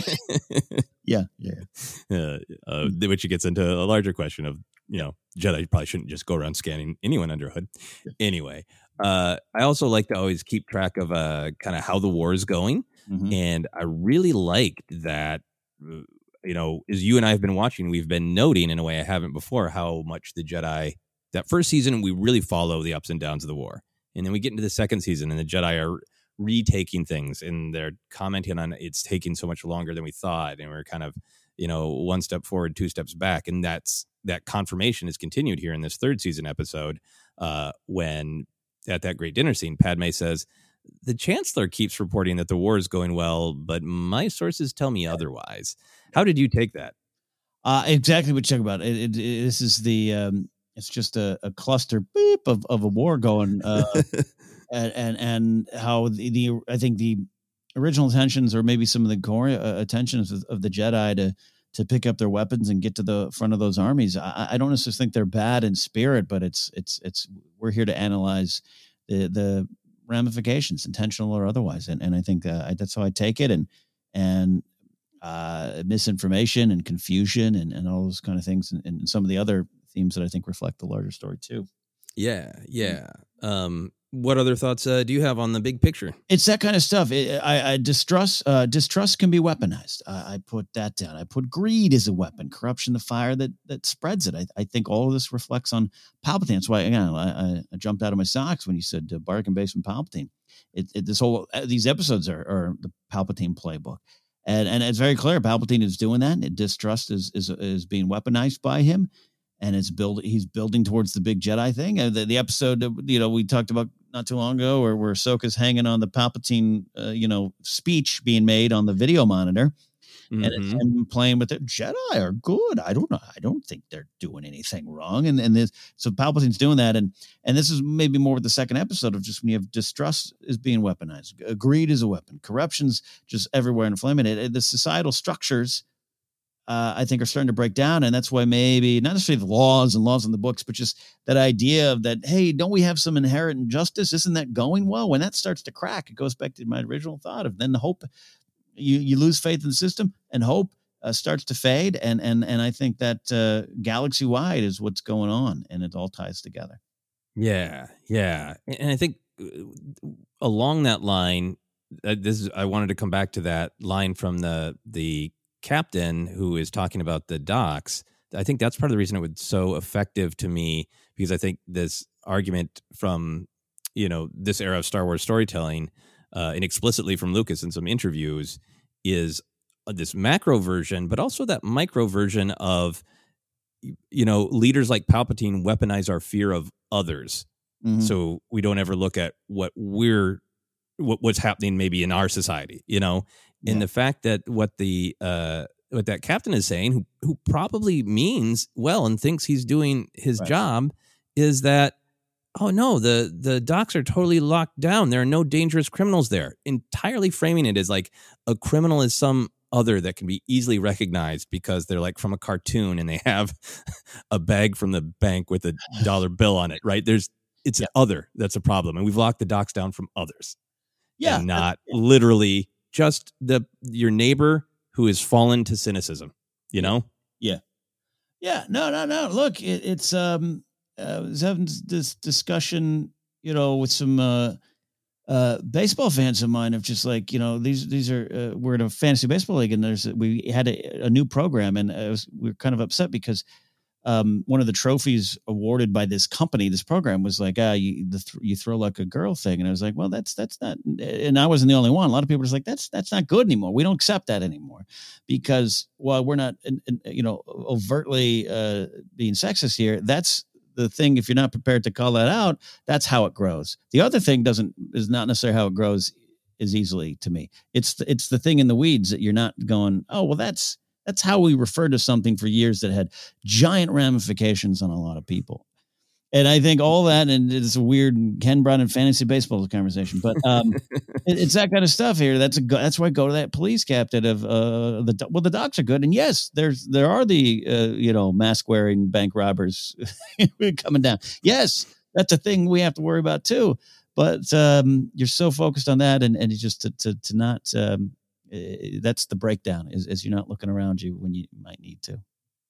Yeah, yeah. uh, uh, which gets into a larger question of, you know, Jedi probably shouldn't just go around scanning anyone under a hood. Anyway, uh, I also like to always keep track of uh, kind of how the war is going. Mhm. And I really liked that, uh, you know, as you and I have been watching, we've been noting in a way I haven't before how much the Jedi, that first season, we really follow the ups and downs of the war. And then we get into the second season and the Jedi are retaking things and they're commenting on it's taking so much longer than we thought. And we're kind of, you know, one step forward, two steps back. And that's, that confirmation is continued here in this third season episode uh, when at that great dinner scene, Padme says, the Chancellor keeps reporting that the war is going well, but my sources tell me otherwise. How did you take that? Uh, exactly what you talk about. It, it, it- this is the um, it's just a, a cluster beep of, of a war going, uh, and, and and how the, the I think the original intentions or maybe some of the core uh, intentions of, of the Jedi to to pick up their weapons and get to the front of those armies. I, I don't necessarily think they're bad in spirit, but it's it's it's we're here to analyze the the ramifications, intentional or otherwise, and and I think uh, that's how I take it, and and. Uh, misinformation and confusion and, and all those kind of things and, and some of the other themes that I think reflect the larger story too. Yeah, yeah. Um, what other thoughts uh, do you have on the big picture? It's that kind of stuff. It, I, I distrust, uh, distrust can be weaponized. Uh, I put that down. I put greed as a weapon, corruption, the fire that, that spreads it. I, I think all of this reflects on Palpatine. That's why, again, I, I jumped out of my socks when you said uh, bargain basement Palpatine. It, it, this whole, uh, these episodes are, are the Palpatine playbook. And and it's very clear Palpatine is doing that. And distrust is is is being weaponized by him, and it's build he's building towards the big Jedi thing. And the, the episode you know we talked about not too long ago, where where Ahsoka's hanging on the Palpatine uh, you know speech being made on the video monitor, Mm-hmm. and it's him playing with it. Jedi are good. I don't know. I don't think they're doing anything wrong. And and this, so Palpatine's doing that. And and this is maybe more with the second episode of just when you have distrust is being weaponized. Greed is a weapon. Corruption's just everywhere and flaming it. it. The societal structures, uh, I think, are starting to break down. And that's why maybe not necessarily the laws and laws in the books, but just that idea of that, hey, don't we have some inherent injustice? Isn't that going well? When that starts to crack, it goes back to my original thought of then the hope. You you lose faith in the system and hope uh, starts to fade. And, and, and I think that uh, galaxy wide is what's going on, and it all ties together. Yeah, yeah. And I think uh, along that line, uh, this is, I wanted to come back to that line from the the captain who is talking about the docks I think that's part of the reason it was so effective to me, because I think this argument from, you know, this era of Star Wars storytelling, uh, and explicitly from Lucas in some interviews, is this macro version, but also that micro version of, you know, leaders like Palpatine weaponize our fear of others. Mm-hmm. So we don't ever look at what we're, what, what's happening maybe in our society, you know, yeah. and the fact that what the, uh, what that captain is saying, who, who probably means well and thinks he's doing his right. job, is that, oh no, the, the docks are totally locked down. There are no dangerous criminals there. Entirely framing it as like a criminal is some other that can be easily recognized because they're like from a cartoon and they have a bag from the bank with a dollar bill on it, right? There's, it's yeah. an other that's a problem. And we've locked the docks down from others. Yeah. And not yeah. literally just the, your neighbor who has fallen to cynicism, you know? Yeah. Yeah. No, no, no. Look, it, it's, um, uh, I was having this discussion, you know, with some, uh, Uh, baseball fans of mine of just like, you know, these, these are, uh, we're in a fantasy baseball league and there's, we had a, a new program and I was, we were kind of upset because, um, one of the trophies awarded by this company, this program was like, ah, you, the, th- you throw like a girl thing. And I was like, well, that's, that's not, and I wasn't the only one. A lot of people were just like, that's, that's not good anymore. We don't accept that anymore because while we're not, you know, overtly, uh, being sexist here, that's the thing. If you're not prepared to call that out, that's how it grows. The other thing doesn't is not necessarily how it grows as easily to me. It's the, it's the thing in the weeds that you're not going, oh, well, that's that's how we refer to something for years that had giant ramifications on a lot of people. And I think all that, and it's a weird Ken brought in fantasy baseball conversation, but um, it, it's that kind of stuff here. That's a that's why I go to that police captain of uh, the well, the docs are good, and yes, there's there are the uh, you know mask wearing bank robbers coming down. Yes, that's a thing we have to worry about too. But um, you're so focused on that, and and just to to to not um, uh, that's the breakdown is is you're not looking around you when you might need to.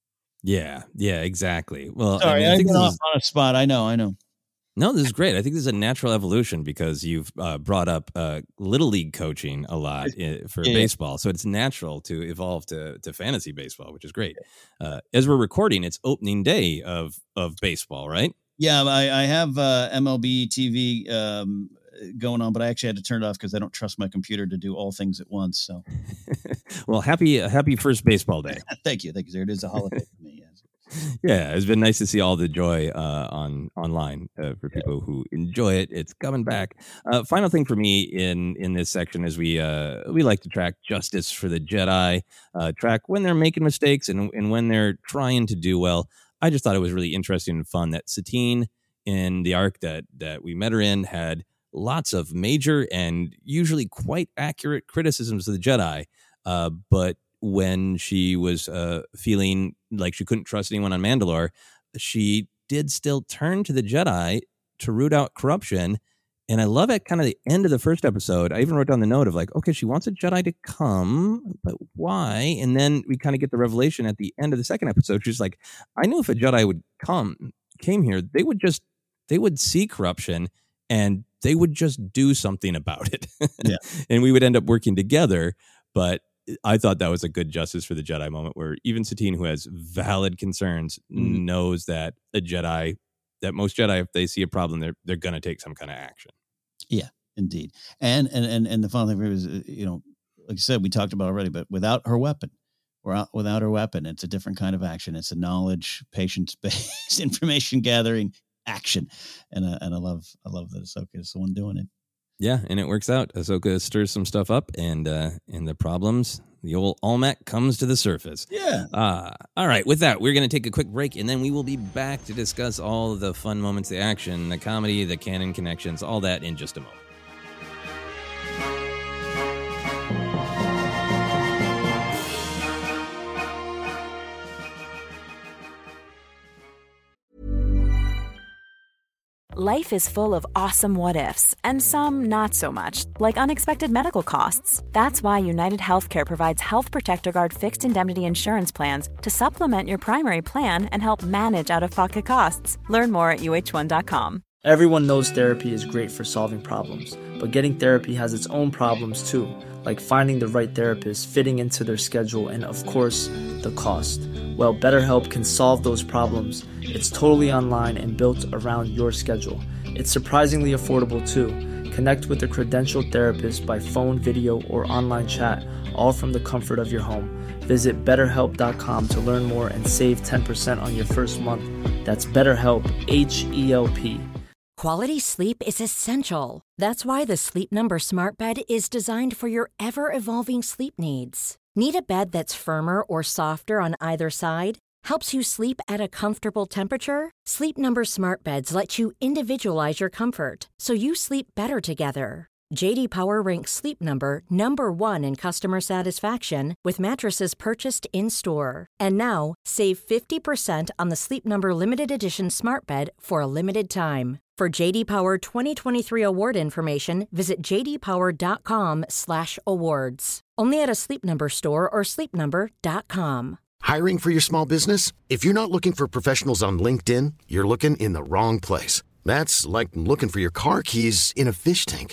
Yeah, yeah, exactly. Well, sorry, I, mean, I, I think off is, on a spot. I know, I know. No, this is great. I think this is a natural evolution because you've uh, brought up uh, little league coaching a lot in, for yeah, baseball, yeah. So it's natural to evolve to to fantasy baseball, which is great. Uh, as we're recording, it's opening day of of baseball, right? Yeah, I, I have uh, M L B T V um, going on, but I actually had to turn it off because I don't trust my computer to do all things at once. So, well, happy happy first baseball day. Thank you, thank you, sir. It is a holiday for me. Yes. Yeah, it's been nice to see all the joy uh, on online uh, for people yeah. who enjoy it. It's coming back. Uh, final thing for me in in this section is we uh, we like to track justice for the Jedi, uh, track when they're making mistakes and and when they're trying to do well. I just thought it was really interesting and fun that Satine in the arc that that we met her in had lots of major and usually quite accurate criticisms of the Jedi, uh, but when she was uh, feeling like she couldn't trust anyone on Mandalore, she did still turn to the Jedi to root out corruption. And I love at kind of the end of the first episode, I even wrote down the note of like, okay, she wants a Jedi to come, but why? And then we kind of get the revelation at the end of the second episode. She's like, I knew if a Jedi would come, came here, they would just, they would see corruption and they would just do something about it. Yeah. And we would end up working together. But I thought that was a good justice for the Jedi moment where even Satine, who has valid concerns, mm-hmm. knows that a Jedi, that most Jedi, if they see a problem, they're they're going to take some kind of action. Yeah, indeed. And and and and the final thing is, you know, like I said, we talked about already, but without her weapon, or out, without her weapon, it's a different kind of action. It's a knowledge, patience-based, information gathering action. And uh, and I love I love that Ahsoka is the one doing it. Yeah, and it works out. Ahsoka stirs some stuff up, and uh, and the problems, the old Almec comes to the surface. Yeah. Uh, all right, with that, we're going to take a quick break, and then we will be back to discuss all the fun moments, the action, the comedy, the canon connections, all that in just a moment. Life is full of awesome what-ifs, and some not so much, like unexpected medical costs. That's why United Healthcare provides Health Protector Guard fixed indemnity insurance plans to supplement your primary plan and help manage out-of-pocket costs. Learn more at U H one dot com. Everyone knows therapy is great for solving problems, but getting therapy has its own problems too, like finding the right therapist, fitting into their schedule, and of course, the cost. Well, BetterHelp can solve those problems. It's totally online and built around your schedule. It's surprisingly affordable too. Connect with a credentialed therapist by phone, video, or online chat, all from the comfort of your home. Visit better help dot com to learn more and save ten percent on your first month. That's BetterHelp, H E L P. Quality sleep is essential. That's why the Sleep Number Smart Bed is designed for your ever-evolving sleep needs. Need a bed that's firmer or softer on either side? Helps you sleep at a comfortable temperature? Sleep Number Smart Beds let you individualize your comfort, so you sleep better together. J D Power ranks Sleep Number number one in customer satisfaction with mattresses purchased in-store. And now, save fifty percent on the Sleep Number Limited Edition Smart Bed for a limited time. For J D Power twenty twenty-three award information, visit j d power dot com slash awards. Only at a Sleep Number store or sleep number dot com. Hiring for your small business? If you're not looking for professionals on LinkedIn, you're looking in the wrong place. That's like looking for your car keys in a fish tank.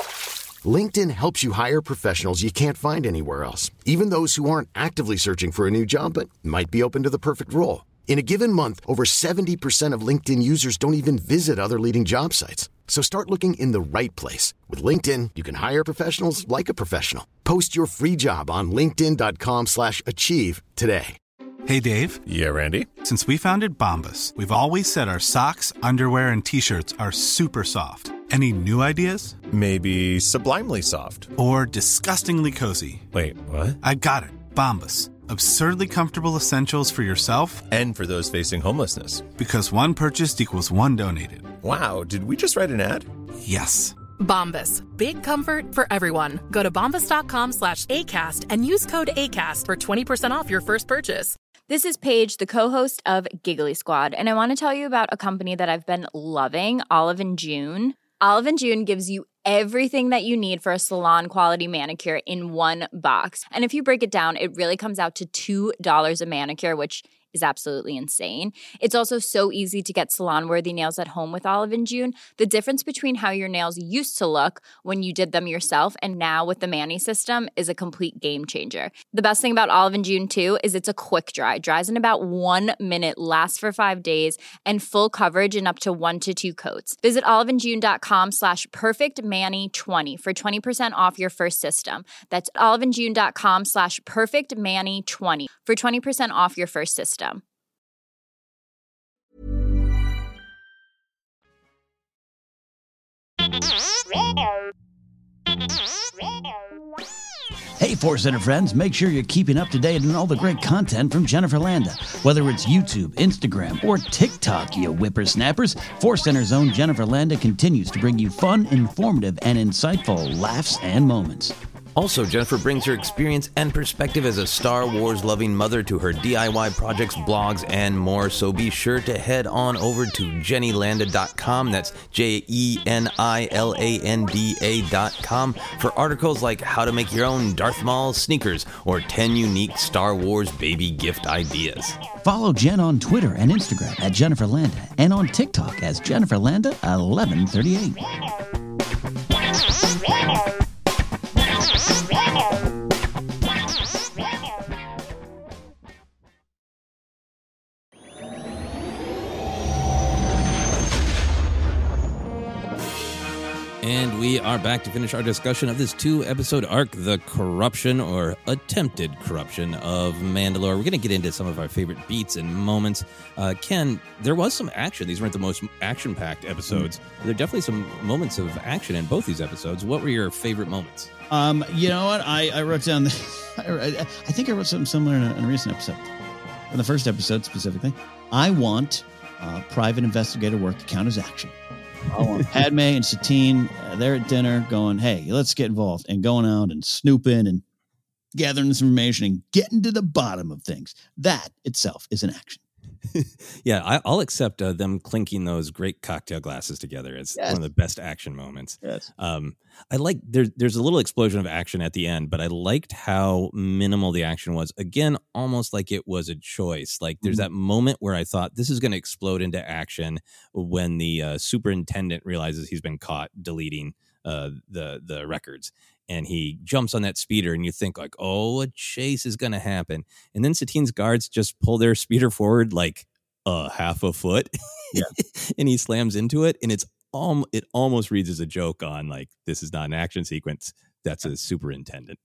LinkedIn helps you hire professionals you can't find anywhere else, even those who aren't actively searching for a new job but might be open to the perfect role. In a given month, over seventy percent of LinkedIn users don't even visit other leading job sites. So start looking in the right place. With LinkedIn, you can hire professionals like a professional. Post your free job on linkedin dot com slash achieve today. Hey, Dave. Yeah, Randy. Since we founded Bombas, we've always said our socks, underwear, and T-shirts are super soft. Any new ideas? Maybe sublimely soft. Or disgustingly cozy. Wait, what? I got it. Bombas. Absurdly comfortable essentials for yourself and for those facing homelessness. Because one purchased equals one donated. Wow, did we just write an ad? Yes. Bombas. Big comfort for everyone. Go to bombas dot com slash ACAST and use code ACAST for twenty percent off your first purchase. This is Paige, the co-host of Giggly Squad, and I want to tell you about a company that I've been loving, Olive and June. Olive and June gives you everything that you need for a salon-quality manicure in one box. And if you break it down, it really comes out to two dollars a manicure, which is absolutely insane. It's also so easy to get salon-worthy nails at home with Olive and June. The difference between how your nails used to look when you did them yourself and now with the Mani system is a complete game changer. The best thing about Olive and June, too, is it's a quick dry. Dries in about one minute, lasts for five days, and full coverage in up to one to two coats. Visit oliveandjune.com slash perfectmani20 for twenty percent off your first system. That's oliveandjune.com slash perfectmani20 for twenty percent off your first system. Hey, Force Center friends, make sure you're keeping up to date on all the great content from Jennifer Landa. Whether it's YouTube, Instagram, or TikTok, you whippersnappers, Force Center's own Jennifer Landa continues to bring you fun, informative, and insightful laughs and moments. Also, Jennifer brings her experience and perspective as a Star Wars-loving mother to her D I Y projects, blogs, and more. So be sure to head on over to jenny landa dot com. That's J E N I L A N D A dot com for articles like how to make your own Darth Maul sneakers or ten unique Star Wars baby gift ideas. Follow Jen on Twitter and Instagram at Jennifer Landa and on TikTok as Jennifer Landa eleven thirty-eight. And we are back to finish our discussion of this two-episode arc, The Corruption, or Attempted Corruption of Mandalore. We're going to get into some of our favorite beats and moments. Uh, Ken, there was some action. These weren't the most action-packed episodes. Mm-hmm. There are definitely some moments of action in both these episodes. What were your favorite moments? Um, you know what? I, I wrote down, the, I, I think I wrote something similar in a, in a recent episode. In the first episode specifically, I want uh, private investigator work to count as action. I want Padme and Satine, uh, they're at dinner going, hey, let's get involved, and going out and snooping and gathering this information and getting to the bottom of things. That itself is an action. Yeah, I, I'll accept uh, them clinking those great cocktail glasses together. It's yes. one of the best action moments. Yes. Um, I like there, there's a little explosion of action at the end, but I liked how minimal the action was. Again, almost like it was a choice. Like there's mm-hmm. that moment where I thought this is going to explode into action when the uh, superintendent realizes he's been caught deleting uh, the the records. and he jumps on that speeder, and you think like, oh, a chase is going to happen. And then Satine's guards just pull their speeder forward like a half a foot, yeah. and he slams into it, and it's um, it almost reads as a joke on like, this is not an action sequence. That's a superintendent.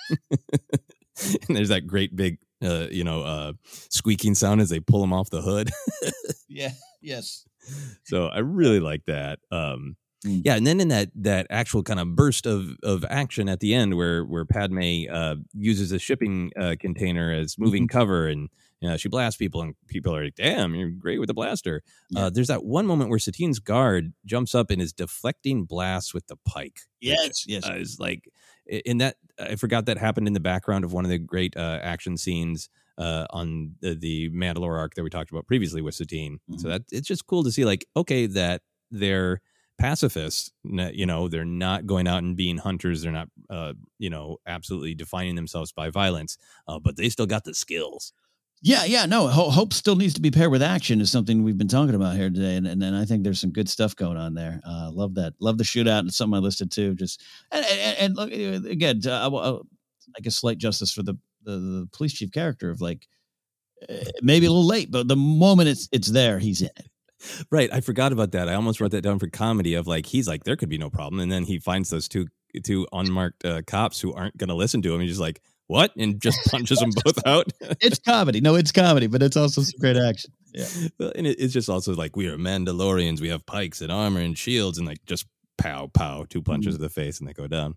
And there's that great big, uh, you know, uh, squeaking sound as they pull him off the hood. Yeah. Yes. So I really like that. Um, mm. Yeah, and then in that that actual kind of burst of of action at the end, where where Padme uh, uses a shipping uh, container as moving mm-hmm. cover, and you know, she blasts people, and people are like, "Damn, you're great with the blaster." Yeah. Uh, there's that one moment where Satine's guard jumps up and is deflecting blasts with the pike. Yes, which, yes. Uh, is like in that I forgot that happened in the background of one of the great uh, action scenes uh, on the, the Mandalore arc that we talked about previously with Satine. Mm-hmm. So that it's just cool to see, like, okay, that they're pacifists, you know, they're not going out and being hunters. They're not, uh, you know, absolutely defining themselves by violence, uh, but they still got the skills. Yeah, yeah, no, hope still needs to be paired with action is something we've been talking about here today, and and, and I think there's some good stuff going on there. Uh, love that, love the shootout. It's something I listed too. Just and and, and look again, uh, I, I guess slight justice for the, the the police chief character of like uh, maybe a little late, but the moment it's it's there, he's in it. Right, I forgot about that. I almost wrote that down for comedy of like he's like there could be no problem, and then he finds those two two unmarked uh, cops who aren't going to listen to him. He's just like, what? And just punches them both out. It's comedy. No, it's comedy, but it's also some great action. Yeah. And it, it's just also like, we are Mandalorians. We have pikes and armor and shields, and like just pow, pow, two punches mm-hmm. to the face, and they go down.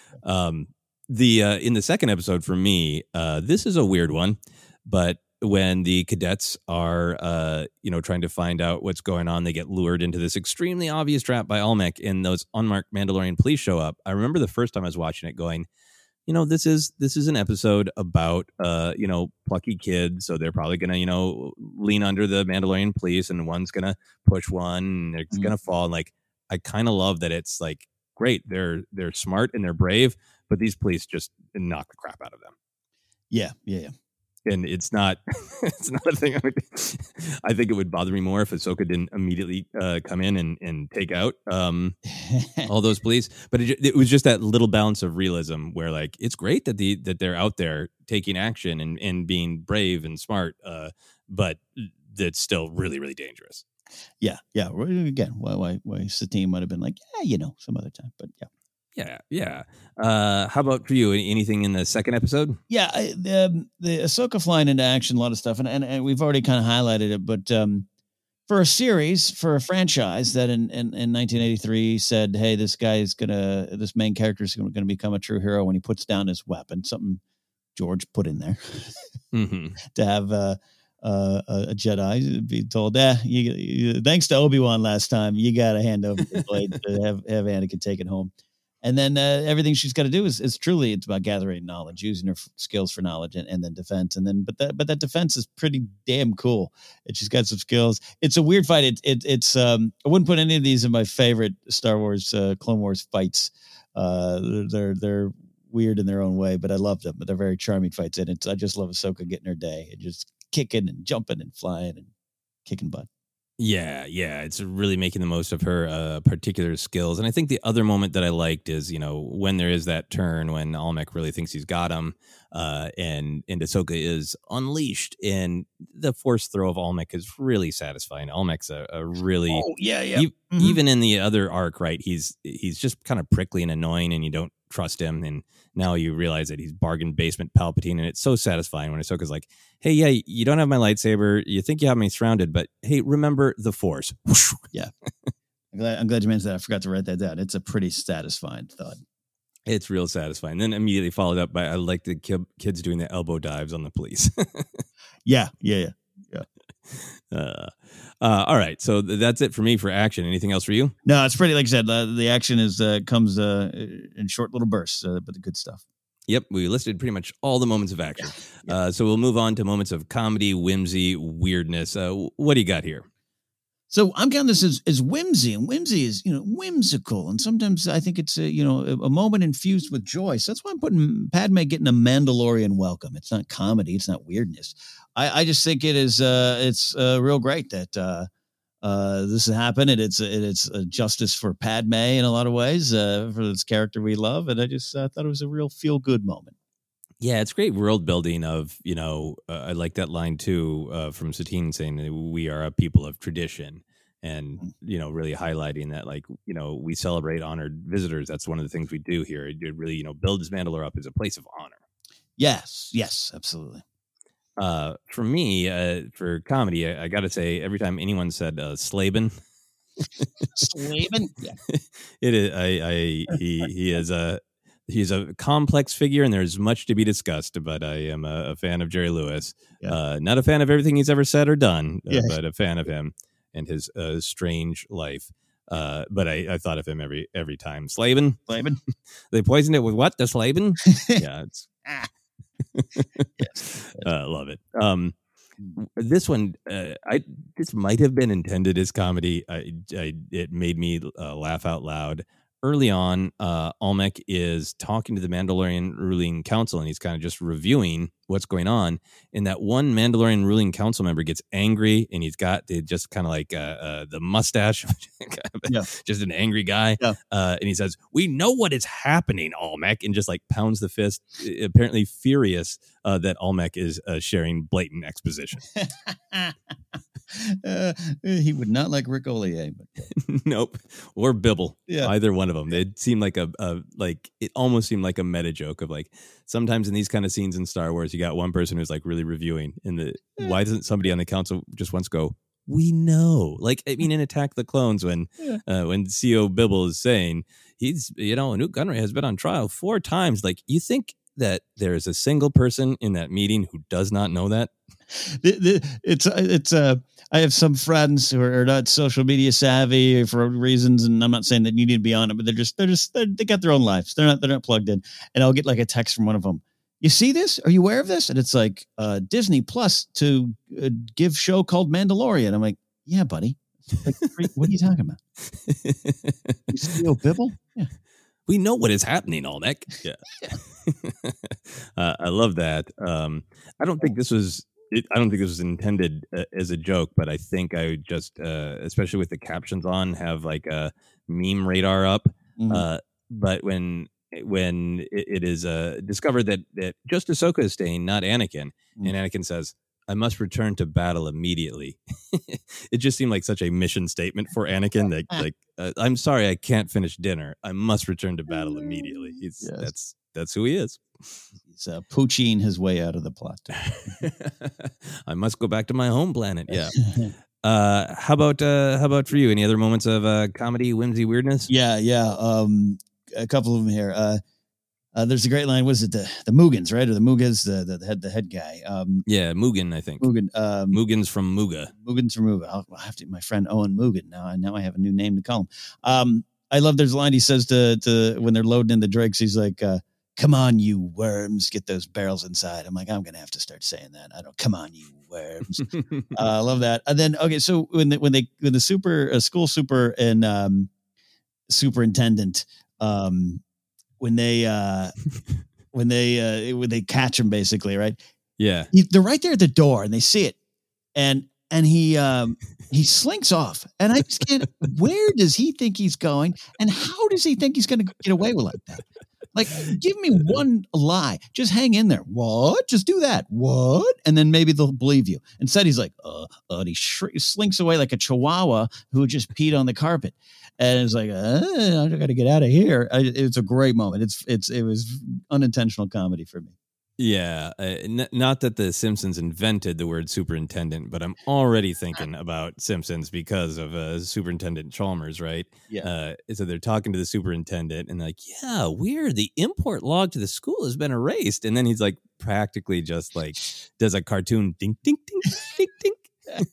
Um, the uh, in the second episode for me, uh, this is a weird one, but when the cadets are, uh, you know, trying to find out what's going on, they get lured into this extremely obvious trap by Almec, and those unmarked Mandalorian police show up. I remember the first time I was watching it going, you know, this is this is an episode about, uh, you know, plucky kids. So they're probably going to, you know, lean under the Mandalorian police, and one's going to push one, and it's mm-hmm. going to fall. And like, I kind of love that it's like, great. They're they're smart and they're brave, but these police just knock the crap out of them. Yeah. Yeah. Yeah. And it's not, it's not a thing. I, would, I think it would bother me more if Ahsoka didn't immediately uh, come in and, and take out um, all those police. But it, it was just that little balance of realism where, like, it's great that the that they're out there taking action and, and being brave and smart, uh, but that's still really, really dangerous. Yeah, yeah. Again, why why why Satine might have been like, yeah, you know, some other time, but yeah. Yeah, yeah. Uh, how about for you? Anything in the second episode? Yeah, I, the the Ahsoka flying into action, a lot of stuff, and and, and we've already kind of highlighted it. But um, for a series, for a franchise that in, in, in nineteen eighty-three said, "Hey, this guy is gonna, this main character is gonna become a true hero when he puts down his weapon," something George put in there mm-hmm. to have uh, uh, a Jedi be told, "Eh, you, you, thanks to Obi-Wan last time, you got to hand over the blade to have have Anakin take it home." And then uh, everything she's got to do is, is truly, it's about gathering knowledge, using her f- skills for knowledge, and, and then defense. And then, but that, but that defense is pretty damn cool. And she's got some skills. It's a weird fight. It, it it's, um, I wouldn't put any of these in my favorite Star Wars, uh, Clone Wars fights. Uh, they're, they're weird in their own way, but I love them. But they're very charming fights. And it's, I just love Ahsoka getting her day and just kicking and jumping and flying and kicking butt. Yeah, yeah, it's really making the most of her uh, particular skills. And I think the other moment that I liked is, you know, when there is that turn when Almec really thinks he's got him, uh, and, and Ahsoka is unleashed, and the force throw of Almec is really satisfying. Almec's a, a really, oh, yeah, yeah. E- mm-hmm. even in the other arc, right? He's he's just kind of prickly and annoying, and you don't trust him. And now you realize that he's bargain basement Palpatine, and it's so satisfying when Ahsoka's like, "Hey, yeah, you don't have my lightsaber. You think you have me surrounded, but hey, remember the Force." Yeah, I'm glad, I'm glad you mentioned that. I forgot to write that down. It's a pretty satisfying thought. It's real satisfying. Then immediately followed up by, I like the ki- kids doing the elbow dives on the police. yeah, yeah, yeah, yeah. Uh, uh, all right, so th- that's it for me for action. Anything else for you? No, it's pretty, like I said, uh, the action is uh, comes uh, in short little bursts, uh, but the good stuff. Yep, we listed pretty much all the moments of action. Yeah. Uh, so we'll move on to moments of comedy, whimsy, weirdness. Uh, what do you got here? So I'm counting this as, as whimsy, and whimsy is, you know, whimsical. And sometimes I think it's, a, you know, a, a moment infused with joy. So that's why I'm putting Padme getting a Mandalorian welcome. It's not comedy. It's not weirdness. I, I just think it is, uh, it's uh, real great that uh, uh, this has happened, and it's and it's a justice for Padme in a lot of ways uh, for this character we love, and I just uh, thought it was a real feel good moment. Yeah, it's great world building of, you know, uh, I like that line too uh, from Satine saying that we are a people of tradition, and, you know, really highlighting that, like, you know, we celebrate honored visitors. That's one of the things we do here. It really, you know, builds Mandalore up as a place of honor. Yes, yes, absolutely. Uh, for me, uh, for comedy, I, I got to say, every time anyone said uh, Slaben, Slaben, yeah, it is. I, I, he, he is a. He's a complex figure, and there's much to be discussed, but I am a, a fan of Jerry Lewis. Yeah. Uh, not a fan of everything he's ever said or done, uh, yeah. but a fan of him and his uh, strange life. Uh, but I, I thought of him every every time. Slaben? Slaben? They poisoned it with what? The Slaben? Yeah. It's yes. uh, love it. Um, this one, uh, I this might have been intended as comedy. I, I it made me uh, laugh out loud. Early on, uh, Almec is talking to the Mandalorian ruling council, and he's kind of just reviewing what's going on. And that one Mandalorian ruling council member gets angry, and he's got the, just kind of like uh, uh, the mustache, kind of yeah. just an angry guy. Yeah. Uh, and he says, "We know what is happening, Almec," and just like pounds the fist, apparently furious uh, that Almec is uh, sharing blatant exposition. Uh, he would not like Rick Ollier, but nope, or Bibble. Yeah, either one of them. It seemed like a, a like it almost seemed like a meta joke of like sometimes in these kind of scenes in Star Wars, you got one person who's like really reviewing, and the yeah. why doesn't somebody on the council just once go, "We know," like I mean in Attack the Clones when yeah. uh, when C O Bibble is saying he's you know Newt Gunray has been on trial four times. Like you think that there is a single person in that meeting who does not know that? The, the, it's it's uh I have some friends who are not social media savvy for reasons, and I'm not saying that you need to be on it, but they're just they're just they're, they got their own lives. They're not they're not plugged in. And I'll get like a text from one of them. You see this? Are you aware of this? And it's like uh, Disney Plus to uh, give show called Mandalorian. I'm like, yeah, buddy. Like, what are you talking about? You steal Bibble? Yeah. We know what is happening, Almec. Yeah. uh, I love that. Um, I don't think this was. It, I don't think this was intended uh, as a joke, but I think I would just, uh, especially with the captions on, have like a meme radar up. Mm-hmm. Uh, but when when it, it is uh, discovered that that just Ahsoka is staying, not Anakin, mm-hmm. and Anakin says, "I must return to battle immediately." It just seemed like such a mission statement for Anakin. That like, uh, I'm sorry, I can't finish dinner. I must return to battle immediately. He's yes. that's that's who he is. He's uh, pooching his way out of the plot. I must go back to my home planet. Yeah. Uh, how about uh, how about for you? Any other moments of uh, comedy, whimsy, weirdness? Yeah, yeah. Um, a couple of them here. Uh, uh, there's a great line. Was it the the Moogans, right, or the Moogas, the the, the head the head guy? Um, yeah, Moogan, I think. Moogan. Um, Moogans from Mooga. Moogans from Mooga. I'll, I'll have to. My friend Owen Moogan. Now, now I have a new name to call him. Um, I love. There's a line he says to to when they're loading in the Drakes. He's like. Uh, Come on, you worms, get those barrels inside. I'm like, I'm going to have to start saying that. I don't, come on, you worms. uh, I love that. And then, okay. So when the, when they, when the super uh, school super and um, superintendent, um, when they, uh, when they, uh, when they catch him basically, right. Yeah. He, they're right there at the door and they see it. And, and he, um, he slinks off and I just can't, where does he think he's going? And how does he think he's going to get away with like that? Like, give me one lie. Just hang in there. What? Just do that. What? And then maybe they'll believe you. Instead, he's like, uh, uh and he sh- slinks away like a chihuahua who just peed on the carpet. And it's like, uh, I got to get out of here. I, it's a great moment. It's, it's, it was unintentional comedy for me. Yeah, uh, n- not that the Simpsons invented the word superintendent, but I'm already thinking about Simpsons because of uh, Superintendent Chalmers, right? Yeah. Uh, so they're talking to the superintendent and like, yeah, weird. The import log to the school has been erased. And then he's like practically just like does a cartoon ding, ding, ding, ding, ding.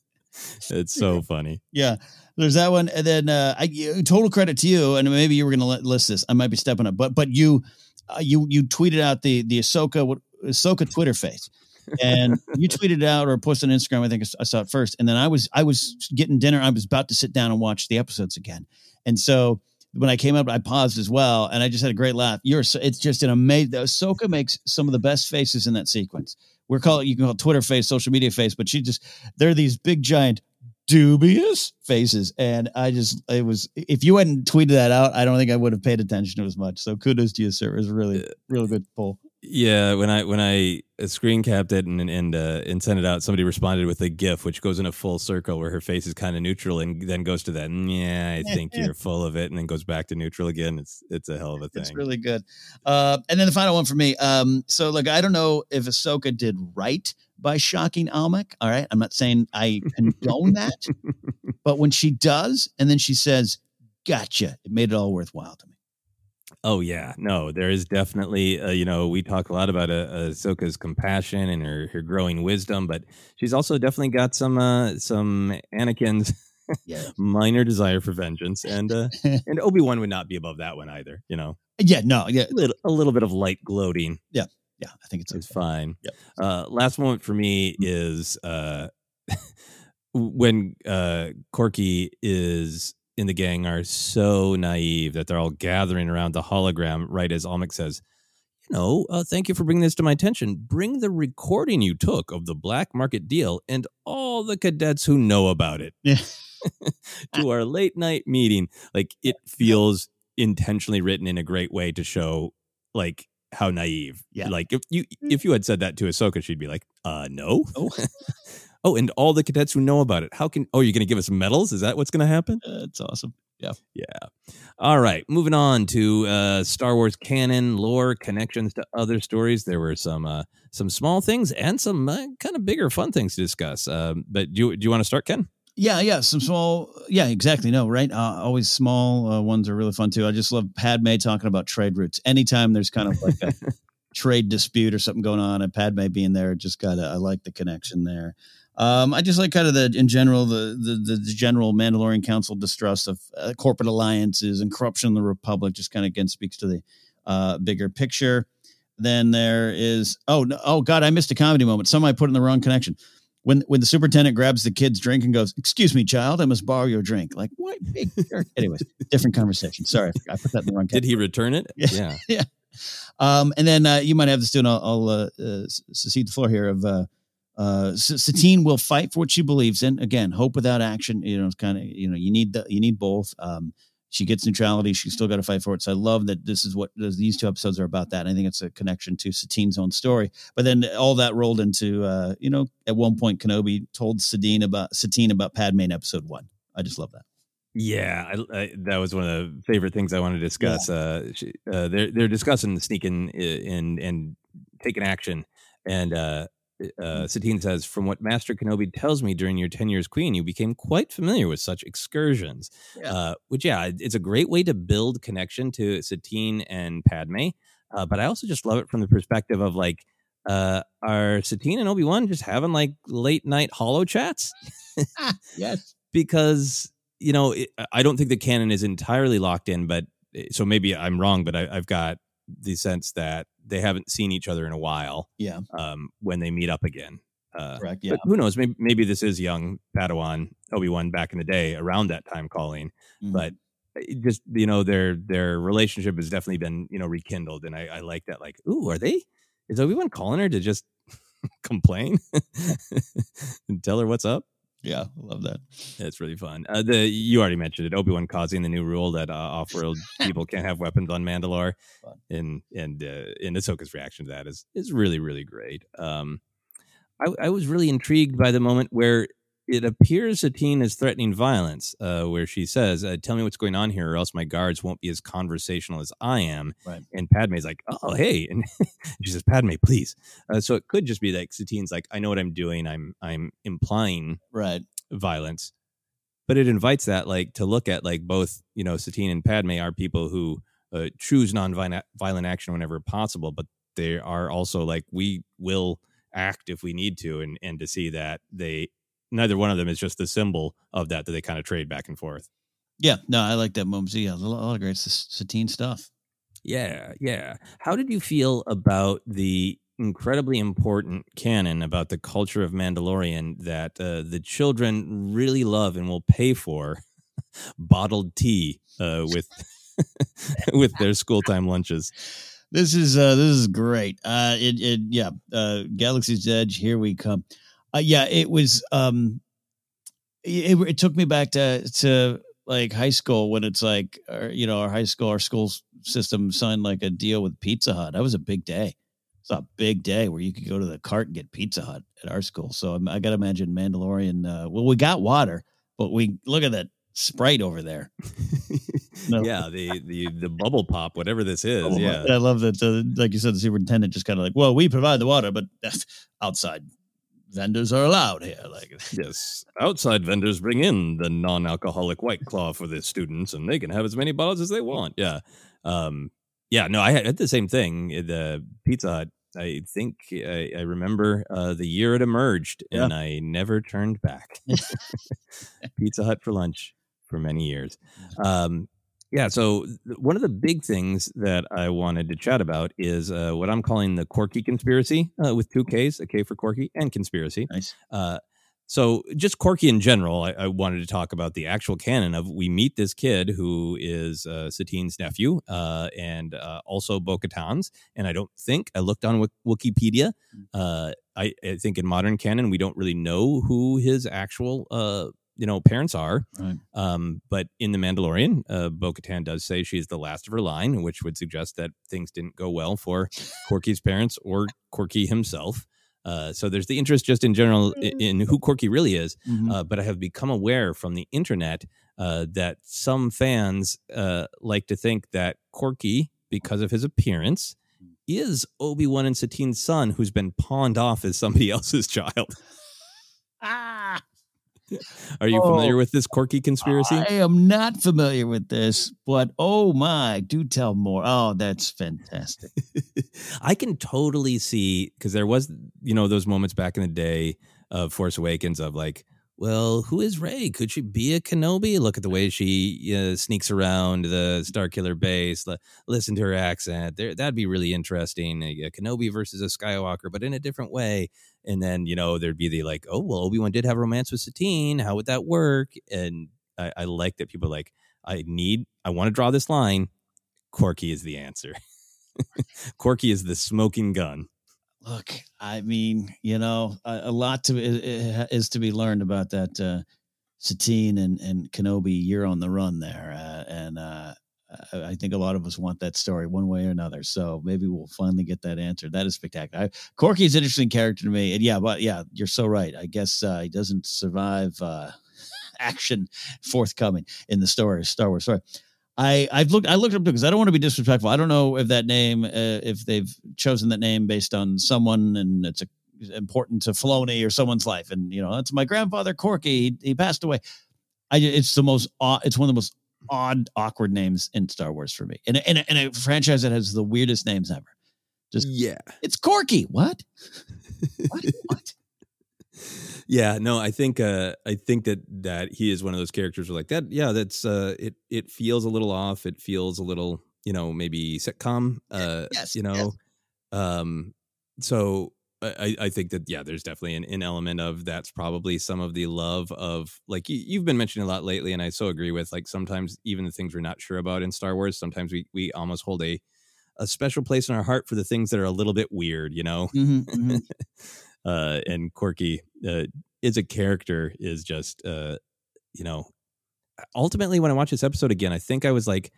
It's so funny. Yeah. There's that one. And then uh, I total credit to you. And maybe you were going to list this. I might be stepping up, but, but you, Uh, you you tweeted out the the Ahsoka what Ahsoka Twitter face, and you tweeted out or posted on Instagram. I think I saw it first, and then I was I was getting dinner. I was about to sit down and watch the episodes again, and so when I came up, I paused as well, and I just had a great laugh. You're it's just an amazing. Ahsoka makes some of the best faces in that sequence. We're calling you can call it Twitter face, social media face, but she just they're these big giant dubious faces. And I just, it was, if you hadn't tweeted that out, I don't think I would have paid attention to it as much. So kudos to you, sir. It was really, really good poll. Yeah, when I when I screen capped it and and uh, and sent it out, somebody responded with a GIF, which goes in a full circle where her face is kind of neutral and then goes to that. Yeah, I think you're full of it, and then goes back to neutral again. It's it's a hell of a thing. It's really good. Uh, and then the final one for me. Um, so look, I don't know if Ahsoka did right by shocking Almec. All right, I'm not saying I condone that, but when she does, and then she says, "Gotcha," it made it all worthwhile to me. Oh yeah, no, there is definitely, uh, you know, we talk a lot about uh, Ahsoka's compassion and her, her growing wisdom, but she's also definitely got some uh, some Anakin's yeah. minor desire for vengeance, and uh, and Obi-Wan would not be above that one either, you know. Yeah, no, yeah, a little, a little bit of light gloating. Yeah, yeah, I think it's, it's okay. fine. Yep. Uh, last moment for me mm-hmm. is uh, when uh, Corky is. In the gang are so naive that they're all gathering around the hologram right as Almec says, you know, uh, thank you for bringing this to my attention. Bring the recording you took of the black market deal and all the cadets who know about it yeah. to our late night meeting. Like, it feels intentionally written in a great way to show, like, how naive. Yeah. Like, if you if you had said that to Ahsoka, she'd be like, uh, no. Oh. Oh, and all the cadets who know about it. How can, oh, you're going to give us medals? Is that what's going to happen? Uh, that's awesome. Yeah. Yeah. All right. Moving on to uh, Star Wars canon, lore, connections to other stories. There were some uh, some small things and some uh, kind of bigger fun things to discuss. Um, but do you, do you want to start, Ken? Yeah, yeah. Some small. Yeah, exactly. No, right. Uh, always small uh, ones are really fun, too. I just love Padme talking about trade routes. Anytime there's kind of like a trade dispute or something going on and Padme being there, just got to, I like the connection there. Um, I just like kind of the, in general, the, the, the general Mandalorian Council distrust of uh, corporate alliances and corruption in the Republic just kind of, again, speaks to the uh, bigger picture. Then there is, oh, no, oh God, I missed a comedy moment. Somebody put in the wrong connection. When when the superintendent grabs the kid's drink and goes, excuse me, child, I must borrow your drink. Like, what? Big Anyways, different conversation. Sorry, I put that in the wrong connection. Did he return it? Yeah. Yeah. yeah. Um, and then uh, you might have this too, and I'll, I'll uh, uh, cede the floor here of, uh, Uh, Satine will fight for what she believes in. Again, hope without action. You know, it's kind of, you know, you need the, you need both. Um, she gets neutrality. She's still got to fight for it. So I love that this is what these two episodes are about. That and I think it's a connection to Satine's own story. But then all that rolled into, uh, you know, at one point Kenobi told Satine about Satine about Padme in episode one. I just love that. Yeah, I, I, that was one of the favorite things I wanted to discuss. Yeah. Uh, she, uh, they're they're discussing sneaking and and taking action and. Uh, Uh, Satine says, from what Master Kenobi tells me during your ten years queen, you became quite familiar with such excursions. Yeah. Uh, which, yeah, it's a great way to build connection to Satine and Padme. Uh, but I also just love it from the perspective of, like, uh, are Satine and Obi-Wan just having, like, late night holo chats? Yes. Because, you know, it, I don't think the canon is entirely locked in, but so maybe I'm wrong, but I, I've got the sense that they haven't seen each other in a while. Yeah. Um, when they meet up again. Uh, Correct. Yeah. But who knows? Maybe maybe this is young Padawan Obi-Wan back in the day around that time calling. Mm-hmm. But it just, you know, their their relationship has definitely been, you know, rekindled, and I, I like that. Like, ooh, are they? Is Obi-Wan calling her to just complain and tell her what's up? Yeah, I love that. It's really fun. Uh, the you already mentioned it. Obi-Wan causing the new rule that uh, off-world people can't have weapons on Mandalore, fun. and and uh, and Ahsoka's reaction to that is is really really great. Um, I, I was really intrigued by the moment where it appears Satine is threatening violence, uh, where she says, uh, "Tell me what's going on here, or else my guards won't be as conversational as I am." Right. And Padme's like, "Oh, hey," and she says, "Padme, please." Uh, so it could just be like Satine's like, "I know what I'm doing. I'm I'm implying right violence," but it invites that like to look at like both, you know, Satine and Padme are people who uh, choose non-violent action whenever possible, but they are also like, we will act if we need to, and and to see that they. Neither one of them is just the symbol of that, that they kind of trade back and forth. Yeah, no, I like that moment. Yeah, a lot of great Satine stuff. Yeah, yeah. How did you feel about the incredibly important canon about the culture of Mandalorian that uh, the children really love and will pay for bottled tea uh, with with their school time lunches? This is uh, this is great. Uh, it, it yeah, uh, Galaxy's Edge. Here we come. Uh, yeah, it was. Um, it, it took me back to to like high school when it's like, uh, you know, our high school, our school system signed like a deal with Pizza Hut. That was a big day. It's a big day where you could go to the cart and get Pizza Hut at our school. So I'm, I got to imagine Mandalorian. Uh, well, we got water, but we look at that Sprite over there. No. Yeah, the, the the bubble pop, whatever this is. Bubble yeah, pop. I love that. Uh, like you said, the superintendent just kind of like, well, we provide the water, but outside vendors are allowed here. Like, yes, outside vendors bring in the non-alcoholic White Claw for the students, and they can have as many bottles as they want. Yeah, um, yeah. No, I had the same thing. The Pizza Hut. I think I, I remember uh, the year it emerged, and yeah. I never turned back. Pizza Hut for lunch for many years. Um, yeah, so th- one of the big things that I wanted to chat about is uh, what I'm calling the Corky conspiracy, uh, with two Ks, a K for Corky and conspiracy. Nice. Uh, so just Corky in general, I, I wanted to talk about the actual canon of we meet this kid who is uh, Satine's nephew uh, and uh, also Bo-Katan's. And I don't think, I looked on Wik- Wikipedia, uh, I, I think in modern canon, we don't really know who his actual uh, you know, parents are. Right. Um, but in The Mandalorian, uh, Bo-Katan does say she's the last of her line, which would suggest that things didn't go well for Corky's parents or Corky himself. Uh, so there's the interest just in general in, in who Corky really is. Mm-hmm. Uh, but I have become aware from the internet uh, that some fans uh, like to think that Corky, because of his appearance, is Obi-Wan and Satine's son who's been pawned off as somebody else's child. Ah! Are you oh, familiar with this Corky conspiracy? I am not familiar with this, but oh my, do tell more. Oh, that's fantastic. I can totally see, because there was, you know, those moments back in the day of Force Awakens of like, well, who is Rey? Could she be a Kenobi? Look at the way she uh, sneaks around the Starkiller base. L- listen to her accent. There, that'd be really interesting. A, a Kenobi versus a Skywalker, but in a different way. And then, you know, there'd be the like, oh, well, Obi-Wan did have a romance with Satine. How would that work? And I, I like that people are like, I need, I want to draw this line. Corky is the answer. Corky is the smoking gun. Look, I mean, you know, a, a lot to is, is to be learned about that uh, Satine and, and Kenobi year on the run there. Uh, and uh, I think a lot of us want that story one way or another. So maybe we'll finally get that answered. That is spectacular. I, Corky is an interesting character to me. And yeah, but yeah, you're so right. I guess uh, he doesn't survive uh, action forthcoming in the story, Star Wars story. I, I've looked. I looked up because I don't want to be disrespectful. I don't know if that name, uh, if they've chosen that name based on someone, and it's a, important to Filoni or someone's life. And you know, that's my grandfather Corky. He, he passed away. I. It's the most. It's one of the most odd, awkward names in Star Wars for me. And and and a franchise that has the weirdest names ever. Just yeah, it's Corky. What? what? What? Yeah, no, I think uh, I think that that he is one of those characters where like that. Yeah, that's uh, it. It feels a little off. It feels a little, you know, maybe sitcom. Uh, yes, you know, yes. Um, so I, I think that yeah, there's definitely an, an element of that's probably some of the love of like you, you've been mentioning a lot lately, and I so agree with like sometimes even the things we're not sure about in Star Wars. Sometimes we we almost hold a a special place in our heart for the things that are a little bit weird, you know. Mm-hmm, mm-hmm. Uh, and Corky uh, is a character is just, uh, you know, ultimately when I watch this episode again, I think I was like,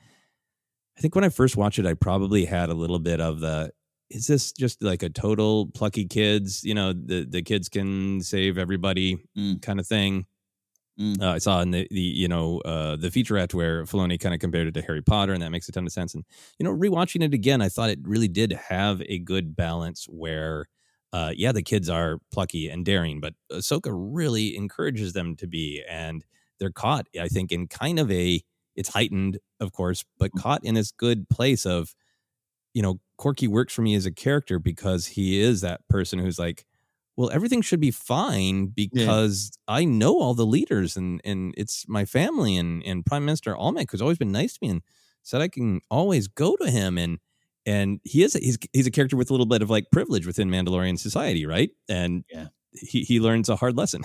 I think when I first watched it, I probably had a little bit of the, is this just like a total plucky kids, you know, the, the kids can save everybody mm. kind of thing. Mm. Uh, I saw in the, the you know, uh, the featurette where Filoni kind of compared it to Harry Potter, and that makes a ton of sense. And, you know, rewatching it again, I thought it really did have a good balance where, Uh, yeah, the kids are plucky and daring, but Ahsoka really encourages them to be, and they're caught, I think, in kind of a, it's heightened, of course, but caught in this good place of, you know, Corky works for me as a character because he is that person who's like, well, everything should be fine because yeah. I know all the leaders and, and it's my family and, and Prime Minister Almec, who's always been nice to me and said I can always go to him. And And he is a, he's he's a character with a little bit of like privilege within Mandalorian society, right? And yeah, he, he learns a hard lesson.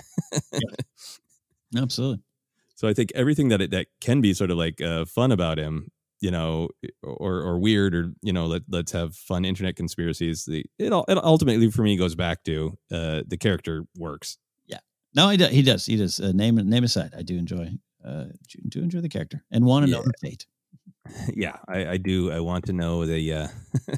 yeah. Absolutely. So I think everything that it, that can be sort of like uh, fun about him, you know, or or weird, or you know, let let's have fun internet conspiracies. The it, it ultimately for me goes back to uh, the character works. Yeah, No, he does. He does. He does. Uh, name name aside, I do enjoy uh, do enjoy the character and want to know the fate. Yeah, I, I do. I want to know the uh,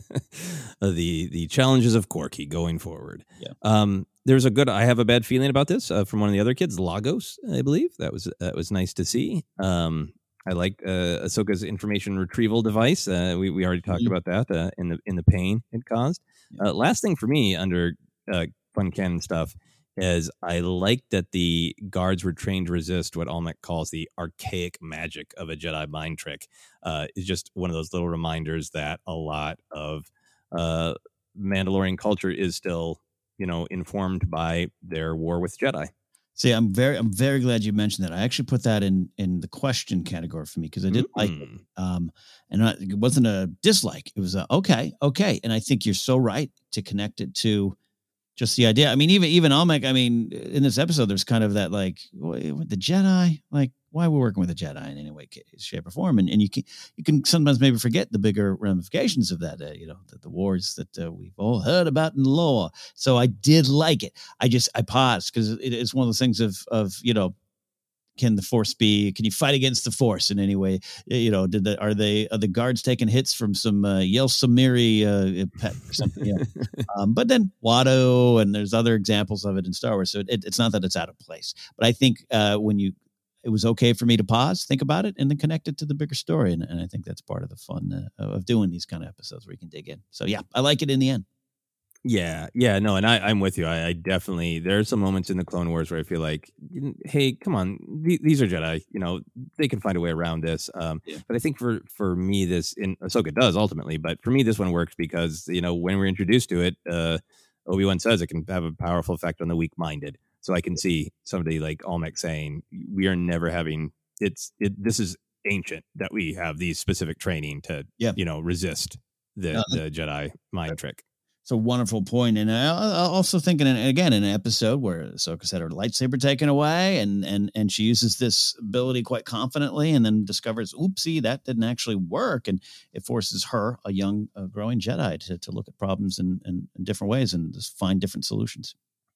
the the challenges of Corky going forward. Yeah. Um, there's a good. I have a bad feeling about this uh, from one of the other kids, Lagos. I believe that was that was nice to see. Um, I liked uh, Ahsoka's information retrieval device. Uh, we we already talked mm-hmm. about that uh, in the in the pain it caused. Yeah. Uh, last thing for me under uh, fun canon stuff is I like that the guards were trained to resist what Almec calls the archaic magic of a Jedi mind trick. Uh, it's just one of those little reminders that a lot of uh, Mandalorian culture is still, you know, informed by their war with Jedi. See, I'm very, I'm very glad you mentioned that. I actually put that in in the question category for me because I did mm-hmm. like it, um, and I, it wasn't a dislike. It was a, okay, okay, and I think you're so right to connect it to just the idea. I mean, even even Almec. I mean, in this episode, there's kind of that like with the Jedi, like why we're working with a Jedi in any way, shape, or form, and and you can you can sometimes maybe forget the bigger ramifications of that. Uh, you know, the, the wars that uh, we've all heard about in lore. So I did like it. I just I paused because it is one of those things of of you know. Can the Force be? Can you fight against the Force in any way? You know, did the are they are the guards taking hits from some uh, Yelsamiri uh, pet or something? Yeah. um, but then Watto, and there's other examples of it in Star Wars. So it, it's not that it's out of place, but I think uh, when you, it was okay for me to pause, think about it, and then connect it to the bigger story. And, and I think that's part of the fun uh, of doing these kind of episodes where you can dig in. So yeah, I like it in the end. Yeah, yeah, no, and I, I'm with you. I, I definitely, there are some moments in the Clone Wars where I feel like, hey, come on, th- these are Jedi, you know, they can find a way around this. Um, yeah. But I think for, for me, this, in Ahsoka does ultimately, but for me, this one works because, you know, when we're introduced to it, uh, Obi-Wan says it can have a powerful effect on the weak-minded. So I can see somebody like Almec saying, we are never having, it's, it, this is ancient that we have these specific training to, yeah. you know, resist the, uh, the Jedi mind trick. It's a wonderful point. And I also think, in an, again, in an episode where Ahsoka's had her lightsaber taken away and, and, and she uses this ability quite confidently and then discovers, oopsie, that didn't actually work. And it forces her, a young, uh, growing Jedi, to, to look at problems in, in, in different ways and just find different solutions.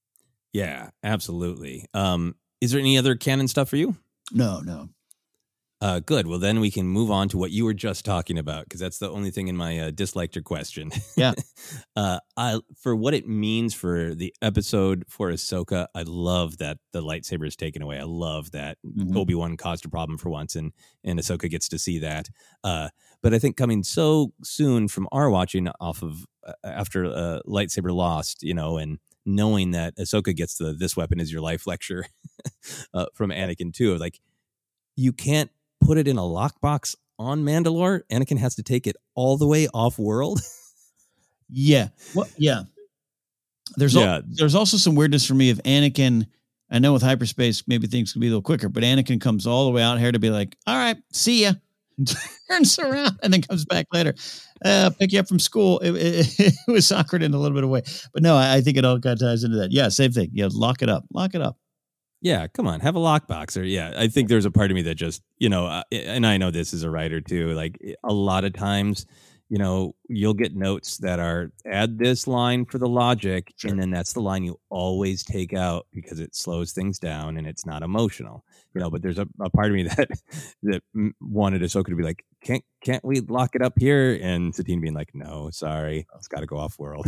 Yeah, absolutely. Um, is there any other canon stuff for you? No, no. Uh, good. Well, then we can move on to what you were just talking about, because that's the only thing in my uh, disliked your question. Yeah. uh, I, for what it means for the episode for Ahsoka, I love that the lightsaber is taken away. I love that mm-hmm. Obi-Wan caused a problem for once, and, and Ahsoka gets to see that. Uh, but I think coming so soon from our watching off of uh, after uh, lightsaber lost, you know, and knowing that Ahsoka gets the "this weapon is your life" lecture uh, from Anakin too, like you can't put it in a lockbox on Mandalore. Anakin has to take it all the way off world. yeah. Well, yeah. There's yeah. Al- there's also some weirdness for me of Anakin. I know with hyperspace, maybe things could be a little quicker, but Anakin comes all the way out here to be like, all right, see ya. And turns around and then comes back later. Uh, pick you up from school. It, it, it was awkward in a little bit of a way, but no, I, I think it all kind of ties into that. Yeah. Same thing. Yeah. Lock it up, lock it up. Yeah, come on, have a lockbox. Or yeah, I think there's a part of me that just, you know, uh, and I know this as a writer too, like a lot of times, you know, you'll get notes that are add this line for the logic, sure. and then that's the line you always take out because it slows things down and it's not emotional, you know. But there's a, a part of me that that wanted Ahsoka to be like, can't can't we lock it up here? And Satine being like, no, sorry, it's got to go off world.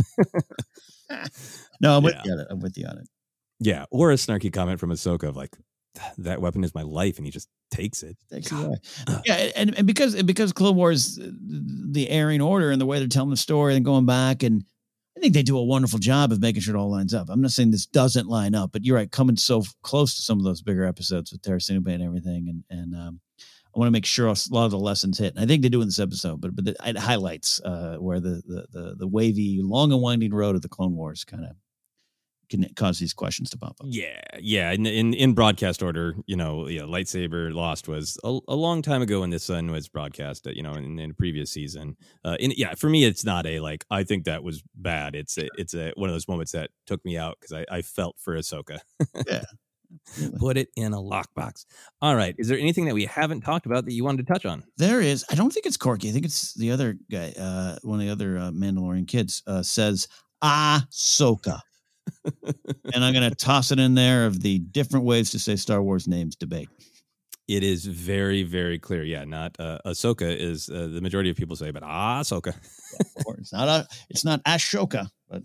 no, I'm with yeah. you on it. I'm with you on it. Yeah, or a snarky comment from Ahsoka of like, that weapon is my life, and he just takes it. Takes it away. Yeah, and, and because because Clone Wars, the airing order and the way they're telling the story and going back, and I think they do a wonderful job of making sure it all lines up. I'm not saying this doesn't line up, but you're right, coming so close to some of those bigger episodes with Terra Sinube and everything, and and um, I want to make sure a lot of the lessons hit. And I think they do in this episode, but but it highlights uh, where the, the the the wavy, long and winding road of the Clone Wars kind of can cause these questions to pop up. Yeah, yeah. In in, in broadcast order, you know, yeah, lightsaber lost was a, a long time ago when this one was broadcast. You know, in, in a previous season. Uh, in, yeah, for me, it's not a like. I think that was bad. It's a, it's a one of those moments that took me out because I, I felt for Ahsoka. Yeah. Put it in a lockbox. All right. Is there anything that we haven't talked about that you wanted to touch on? There is. I don't think it's Corky. I think it's the other guy. Uh, one of the other uh, Mandalorian kids uh, says Ahsoka. And I'm going to toss it in there of the different ways to say Star Wars names debate. It is very, very clear. Yeah, not uh, Ahsoka is uh, the majority of people say, but Ahsoka. Yeah, it's not a, it's not Ashoka, but